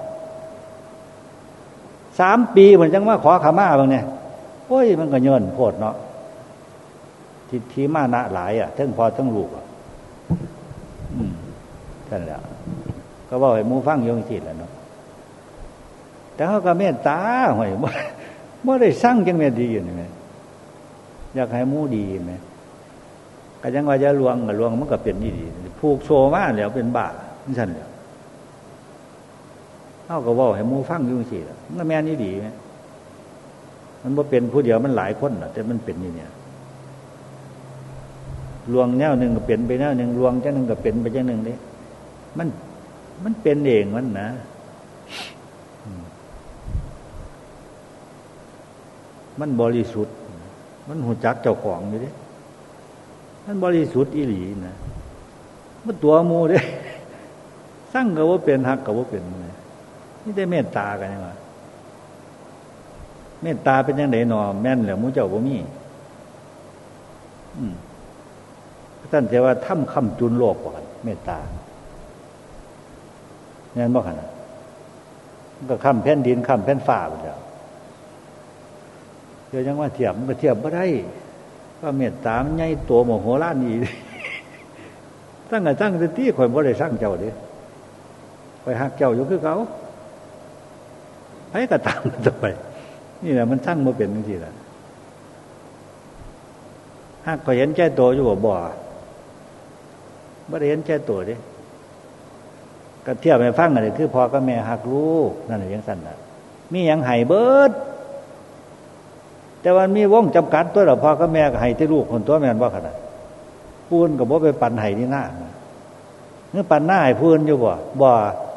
สามปีเพิ่นจังมาขอขมาบางเนี่ยโอ้ยมันก็เยินโพดเนาะทิฏฐิมานะหลายอ่ะทั้งพ่อทั้งลูกอ่ะอืมนั่นแหละก็เว้าให้หมู่ฟังอยู่จังซี่แหละเนาะแต่เฮาก็เมตตาห้วยบ่บ่ได้สั่งจังแม่นดีอยู่นี่แม่อยากให้หมู่ดีแม่ก็จังว่าจะลวงก็ลวงมันก็เป็นนี่ดีผูกโซมาแล้วเป็นบ้าจังซั่นแหละเฮาก็เว้าให้หมู่ฟังอยู่จังซี่ล่ะมันก็แม่นนี่ดีแม่มันบ่เป็นผู้เดียวมันหลายคนน่ะแต่มันเป็นนี่เนี่ยลวงแนวนึงก็เป็นไปแนวนึงลวงจังนึงก็เป็นไปจังนึงเด้มันมันเป็นเองมันนะมันบริสุทธิ์มันหูจักเจ้าของอยู่เด้มันบริสุทธิ์อีหลีนะมันตัวหมู่เด้สั่งก็บ่เป็นฮักก็บ่เป็นนี่ได้เมตตากันจังว่าเมตตาเป็นจังได๋น้อแม่นแล้วหมู่เจ้าบ่มีอืมท่านจะว่าทำคำจุนโลกก่อนเมตตาแม่นบ่คั่นน่ะมันก็ค้ำแผ่นดินค้ำแผ่นฟ้าไปแล้วเดี๋ยวยังว่าเทียบมันก็เทียบบ่ได้ว่าเมตตามันใหญ่โตโมโหฬารนี่ตั้งก็ตั้งแต่ที่ข่อยบ่ได้สั่งเจ้าเด้ข่อยฮักเจ้าอยู่คือเก่าไผก็ตามต่อไปนี่แหละมันสั่งบ่เป็นจังซี่ล่ะฮักก็เห็นแก่ตัวอยู่บ่บ่บ่ได้เห็นแก่ตัวเด้ก็เทียบให้ฟังนั่นคือพ่อกับแม่ฮักลูกนั่นแหละจังซั่นน่ะมีหยังให้เบิดแต่ว่ามีวงจำกัดตัวละพ่อกับแม่ก็ให้แต่ลูกคนตัวแม่นบ่คั่นน่ะปูนก็บ่ไปปั่นให้นี่หน้าเนื้อปั่นหน้าให้ปูนอยู่บ่บ่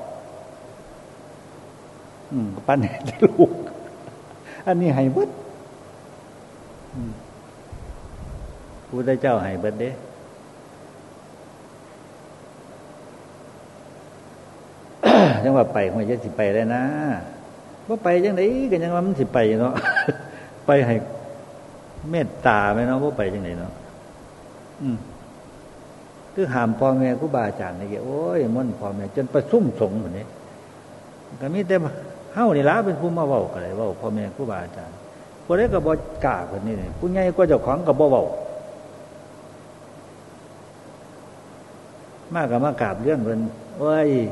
อืมปั่นให้แต่ลูกอันนี้ให้เบิดอืมพุทธเจ้าให้เบิดเด้จังว่าไปมันจะสิไปได้นะบ่ไปจังได๋ก็ยังว่ามันสิไปเนาะไปให้เมตตาแม่เนาะบ่ไปจังได๋เนาะอืมคือห้ามพ่อแม่ครูบาอาจารย์นี่แกโอ้ยม่นพ่อแม่จนประชุมสงฆ์พุ่นนี่ก็มีแต่เฮานี่ล่ะเป็นผู้มาเว้าก็ได้เว้าพ่อแม่ครูบาอาจารย์ผู้ใดก็บ่กล้าเพิ่นนี่ผู้ใหญ่กว่าเจ้าของก็บ่เว้ามาก็มากราบเรื่องเพิ่นโอ้ย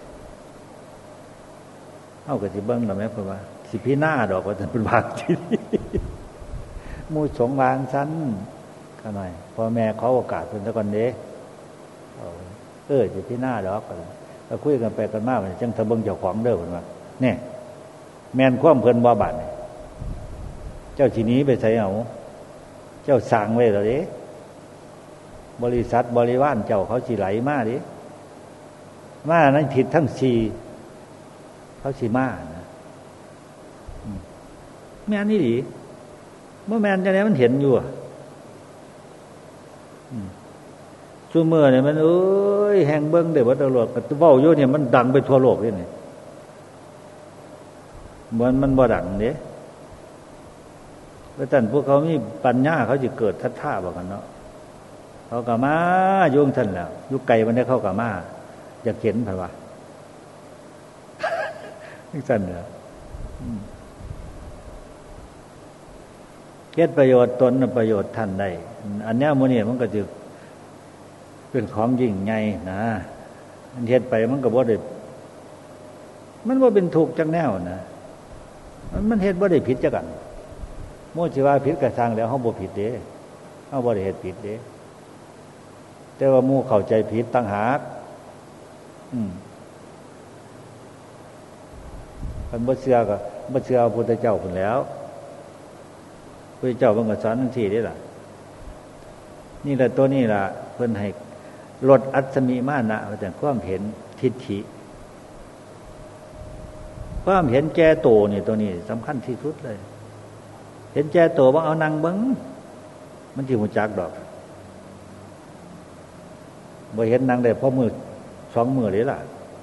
เฮาก็สิเบิ่งแล้วแม่เพิ่นว่าสิพินาดอกว่าท่านเพิ่นว่าที่หมู่สงฆ์วางซั่นก็หน่อยพ่อแม่ขอโอกาสเพิ่นซะก่อนเด้เออสิพินาดอกก็แล้วคุยกันไปกันมาว่าจังถ้าเบิ่งเจ้าของเด้อเพิ่นว่าแน่แม่นความเพิ่นบ่บาดนี่เจ้าสิหนีไปไสเอาเจ้าสร้างไว้แล้วเด้บริษัทบริวารเจ้าเขาสิไหลมาดิมานั้นผิดทั้งสี่เขาสิมานะแม่นนี่ดิเมื่อแม่นจังได๋มันเห็นอยู่อ่ะอืมซุมื้อนี่มันเอ้ยแฮงเบิ่งได้บ่ตลอดก็เว้าอยู่เนี่ยมันดังไปทั่วโลกเลยนี่มันมันบ่ดังเด้เพราะฉะนั้นพวกเขามีปัญญาเขาสิเกิดศรัทธาบ่กันเนาะเขาก็มาโยงท่านแล้วอยู่ไกลมันได้เข้าก็มาอยากเห็นเพิ่นว่าจังซั่นเด้ออืมเฮ็ดประโยชน์ตนประโยชน์ท่านได้อันเนี้ยมื้อนี้มันก็สิเป็นของยิ่งใหญ่นะมันเฮ็ดไปมันก็บ่ได้มันบ่เป็นทุกข์จักแนวนะมันมันเฮ็ดบ่ได้ผิดจักอันโมสิว่าผิดก็สร้างแล้วเฮาบ่ผิดเด้เฮาบ่ได้เฮ็ดผิดเด้แต่ว่าหมู่เข้าใจผิดต่างหากอืมเพิ่นบ่เชื่อก็บ่เชื่อพระพุทธเจ้าพุ่นแล้วพระพุทธเจ้าเพิ่นก็สอนจังซี่เด้ล่ะนี่แหละตัวนี้ล่ะเพิ่นให้ลดอัศมิมานะว่าแต่ความเห็นทิฏฐิความเห็นแก่โตนี่ตัวนี้สำคัญที่สุดเลยเห็นแก่โตบ่เอานั่งเบิ่งมันสิฮู้จักดอกบ่เห็นนั่งได้พอมื้อสองมื้อเลยล่ะ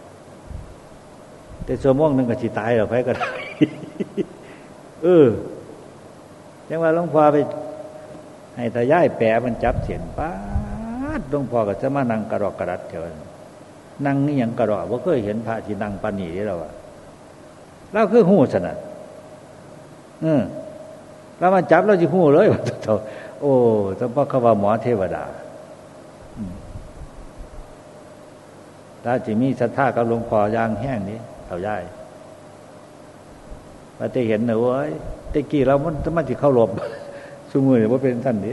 แต่ชั่วโมงนึงก็สิตายแล้วไผก็ได้เออจังว่าหลวงพ่อไปให้ตายายแปะมันจับเสียนป๊าดหลวงพ่อก็จะมานั่งกระรอกกระดัดเถอะนั่งนี่หยังกระรอกบ่เคยเห็นพระที่นั่งปานนี้เด้อว่าเราคือฮู้ซั่นน่ะเออแล้วมันจับเราสิฮู้เลยว่าโอ้แต่พอเขาว่าหมอเทวดาอืมถ้าสิมีศรัทธากับหลวงพ่ออย่างแห้งนี้เฒ่ายายว่าแต่เห็นน่ะโอ้ยแต่กี้เรามันมันสิเข้ารบซุมื้อนี่บ่เป็นซั่นเด้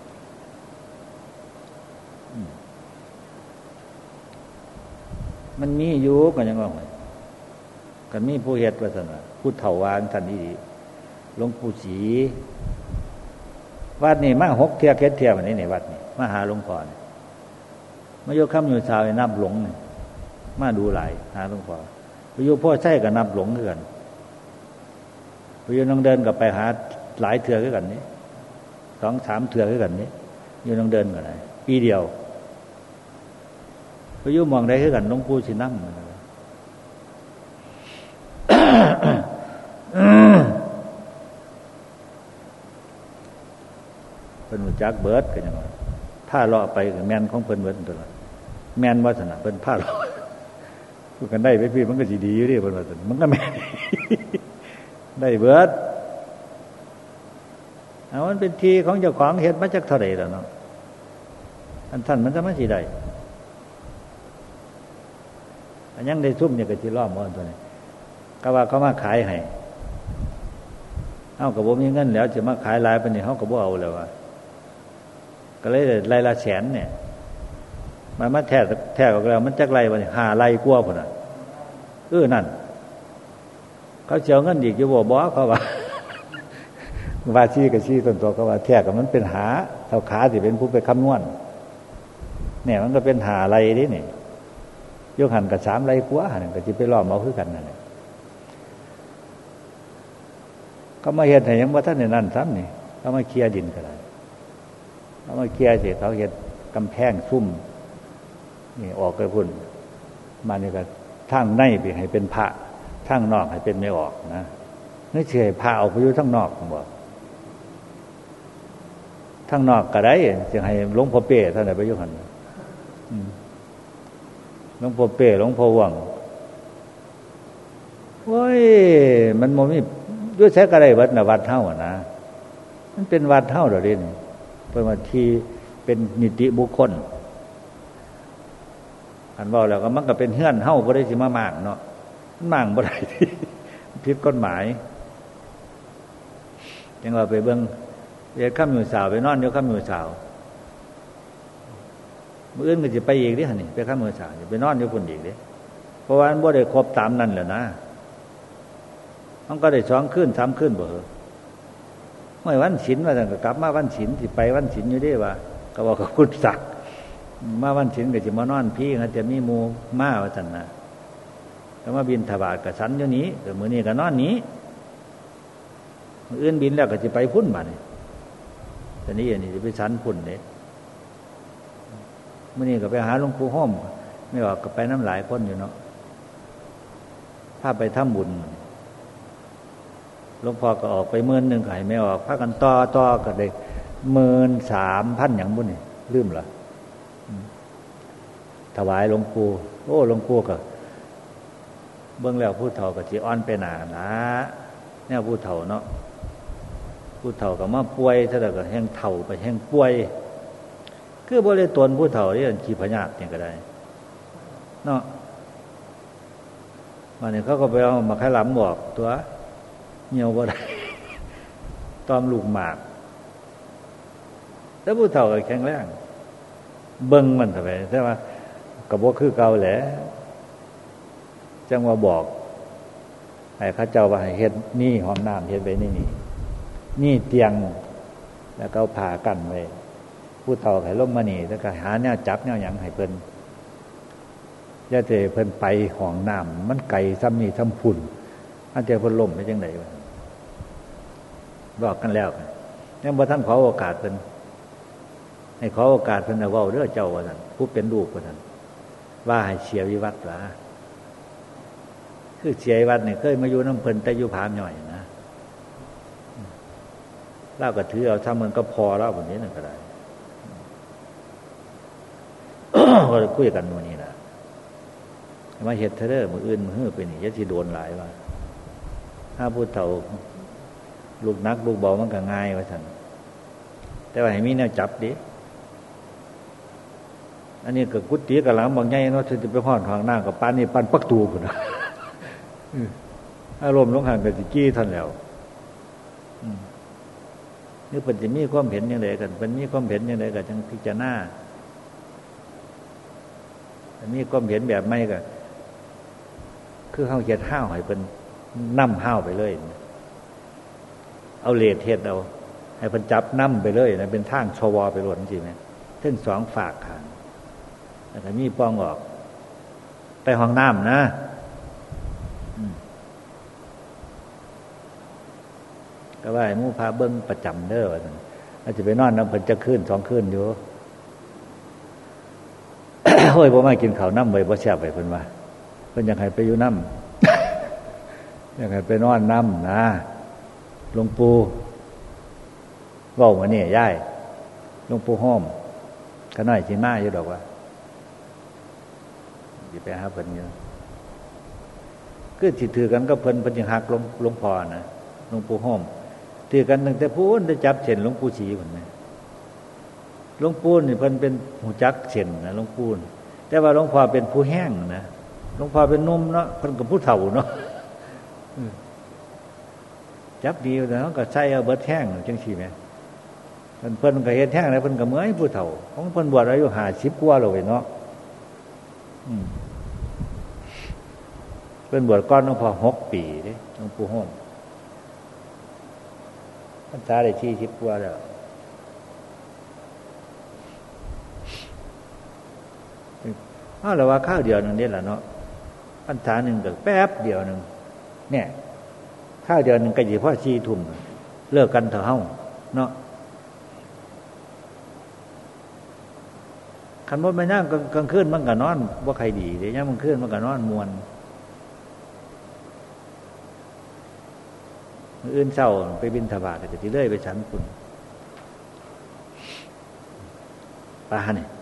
มันมีอยู่ก็ยังว่าก็มีผู้เฮ็ดว่าซั่นน่ะผู้เฒ่าวางท่านนี้หลวงปู่ศรีวัดนี่มาหกเที่ยเจ็ดเที่ยวันนี้ในวัดนี่มาหาหลวงพ่อนี่มาอยู่ค่ำอยู่เช้านี่นับหลงนี่มาดูหลายหาหลวงพ่อไปอยู่พ่อใช้ก็นับหลงคือกันไปอยู่นางเดินก็ไปหาหลายเทื่อคือกันนี่สองสามเทื่อคือกันนี่อยู่นางเดินก็ได้ปีเดียวไปอยู่มองได้คือกันหลวงปู่สินำเพิ่นรู้จักเบิดก็จังว่าถ้าเลาะไปก็แม่นของเพิ่นเบิดตัวละแม่นว่าซั่นน่ะเพิ่นพาเลาะพูดกันได้ไปพี่มันก็สิดีอยู่ดิเพิ่นว่าซั่นมันก็แม่นได้เบิดเอามันเป็นที่ของเจ้าของเฮ็ดมาจักเท่าใดแล้วเนาะอันท่านมันจะมาสิได้อันยังได้ซุ่มเนี่ยก็สิล้อมบ่ตัวนี้ก็ว่าเขามาขายให้เฮาก็บ่มีเงินแล้วจะมาขายหลายปานนี้เฮาก็บ่เอาแล้วว่าก็เลยรายละแสนเนี่ยมันมาแท้แท้ออกแล้วมันจักไรวะนี่หาไรกลัวพุ่นน่ะเออนั่นเขาเสียเงินอีกอยู่บ่บ่เขาว่าว่าชี้กับชี้ต้นตัวเขาว่าแท้กับมันเป็นหาเท่าขาสิเป็นผู้ไปคำนวณเนี่ยมันก็เป็นหาไรดิเนี่ยยกหันกับสามไรกลัวหันก็จะไปล้อมเอาคือกันนั่นแหละก็มาเห็นแต่ยังว่าท่านในนั้นซ้ำนี่เขามาเคลียร์ดินก็ได้เขามาเคลียร์เสร็จเขาเห็นกำแพงซุ่มนี่ออกไปพุ่นมานี่ก็ทางในไปให้เป็นพระทางนอกให้เป็นไม่ออกนะนี่เฉยพระออกไปอยู่ทางนอกผมบอกทางนอกก็ได้จะให้หลวงพ่อเป้ท่านไหนไปอยู่หันหลวงพ่อเป้หลวงพ่อว่างโอ้ยมันโมมีด้วยแท้ก็ได้วัดนะวัดเท่านะมันเป็นวัดเท่าเดี๋ยวนี้เป็นวัดที่เป็นนิติบุคคลอันว่าแล้วก็มันก็เป็นเฮือนเท่าก็ได้สิมามากเนาะมันมากบ่ได้ที่ผิดกฎหมายยังว่าไปเบิ่งเดี๋ยวค่ำอยู่สาวไปนอนเดี๋ยวค่ำอยู่สาวมื้ออื่นก็จะไปอีกดิฮะนี่ไปค่ำอยู่สาวไปนอนอยู่พุ่นอีกดิเพราะว่ามันบ่ได้ครบตามนั้นแหละนะมันก็ได้สองคืนสามคืนบ่เหรอเมื่อวันศีลว่าซั่นก็กลับมาวันศีลสิไปวันศีลอยู่เด้ว่าก็บอกกับคุณศักดิ์มาวันศีลก็สิมานอนพี่เขาจะมีหมู่มาว่าซั่นน่ะก็มาบิณฑบาตก็ฉันอยู่นี้ก็มื้อนี้ก็นอนนี้มื้ออื่นบินแล้วก็สิไปพุ่นบัดนี้ตอนนี้อันนี้สิไปฉันพุ่นเด้มื้อนี้ก็ไปหาหลวงปู่ห้อมไม่ว่าก็ไปน้ำหลายคนอยู่เนาะพาไปทำบุญหลวงพ่อก็ออกไปหมื่นหนึ่งก็ให้ไม่ออกพากันต่อต่อก็ได้หมื่นสามพันอย่างบุญนี่ลืมเหรอถวายหลวงปู่โอ้หลวงปู่ก็เบื้องแล้วผู้เฒ่าก็จีอ่อนไปหนานะเนี่ยผู้เฒ่าเนาะผู้เฒ่าก็มาป่วยเท่าไหร่ก็แห้งเฒ่าไปแห้งป่วยคือบริตนผู้เฒ่าที่ขี้พญาติเนี่ยก็ได้เนาะวันนี้เขาก็ไปเอามาขลำบอกตัวเหี่ยวบ่ได้ตอมลูกหมากแล้วผู้เฒ่าก็แข็งแรงเบิ่งมันทำไมใช่ไหมกระบอกคือเก่าแหละจังว่าบอกให้ข้าเจ้าว่าให้เฮ็ดนี่ห้องน้ำเฮ็ดไว้นี่นี่นี่เตียงแล้วก็ผ่ากันไว้ผู้เฒ่าให้ล้มมานี่แล้วก็หาแนวจับแนวหยังให้เพิ่นอย่าเตเพิ่นไปห้องน้ำมันไกลซ้ำนี่ซ้ำพุ่นอันเจ้าเพิ่นล้มไปจังได๋วะบอกกันแล้วยังบ่ทันขอโอกาสเพิ่นให้ขอโอกาสเพิ่นเอาเว้าเด้อเจ้าว่าซั่นผู้เป็นลูกว่าซั่นว่าให้เสียวิวัฒน์ว่าคือเสียวิวัฒน์นี่เคยมาอยู่นำเพิ่นแต่อยู่ผาหน่อยนะเราก็ถือเอาถ้ามันก็พอแล้วบัดนี้นั่นก็ได้ ก็คุยกันมื้อนี้ล่ะมาเฮ็ดเถอะเด้อมื้ออื่นมื้อฮื้อไปนี่อย่าสิโดนหลายว่าถ้าผู้เฒ่าลูกนักลูกเบามันก็ง่ายว่าซั่นแต่ว่าให้มีแนวจับดิอันนี้ก็กุฏิกับหลังบางใหญ่เนาะสิไปฮ้อนข้างหน้ากับปานนี้ปานปักตูพุ่นน่ะอารมณ์ลงห่างก็สิกี้ท่านแล้วอืมนี่เพิ่นสิมีความเห็นจังได๋กันเพิ่นมีความเห็นจังได๋ก็จังพิจารณาอันนี้ความเห็นแบบใหม่ก็คือเฮาเฮ็ดห้าวให้เพิ่นนำห้าวไปเลยเอาเลดเฮ็ดเอาให้เพิ่นจับนำไปเลยนะเป็นทางชวไปโลดจังซี่แม่ถึงสองฝากข้างแล้วก็มีป้องออกไปห้องน้ำนะก็ว่าให้หมู่พาเบิ่งประจำเด้อว่าซั่นอาจจะไปนอนนำเพิ่นจะคืนสองคืนอยู่ โอ้ยบ่มากินข้าวน้ำไว้บ่แซ่บไว้เพิ่นว่าเพิ่นอยากให้ไปอยู่น้ำ อยากให้ไปนอนน้ำนะหลวงปู่เว้ามานี่ยายหลวงปู่ห้อมก็น้อยสิมาอยู่ดอกว่าสิไปหาเพิ่นอยู่คือสิถือกันก็เพิ่นเพิ่นสิฮักหลวงหลวงพ่อนะหลวงปู่ห้อมถือกันตั้งแต่พูนได้จับเส้นหลวงปู่ศรีพุ่นนะหลวงปู่นี่เพิ่นเป็นหูจักเส้นนะหลวงปู่แต่ว่าหลวงพ่อเป็นผู้แห้งนะหลวงพ่อเป็นหนุ่มเนาะเพิ่นก็ผู้เฒ่าเนาะจับดีแล้วก็ใส่เอาเบิดแห้งจังซี่แม่เพิ่นเพิ่นก็เฮ็ดแห้งแล้วเพิ่นก็เมื่อยผู้เฒ่าของเพิ่นบวชอายุห้าสิบกว่าแล้วเว้ยเนาะเป็นบวชก้อนหลวงพ่อหกปีเด้หลวงปู่โฮมพรรษาได้ที่สิบกว่าแล้วเอาละว่าข้าวเดียวนึงนี่แหละเนาะพรรษาหนึ่งก็แป๊บเดียวนึงเนี่ยข้าวเดียวนึงก็อยู่พ่อชีทุ่มเลิกกันเถอะเฮ้าเนาะคันบ่ไปนั่งกลางคืนมันก็นอนบ่ใครดีเด้ยามกลางคืนมันก็นอนมวนมื้ออื่นเช้าไปบิณฑบาตก็สิเลื่อยไปฉันพุ่นปาเนี่ย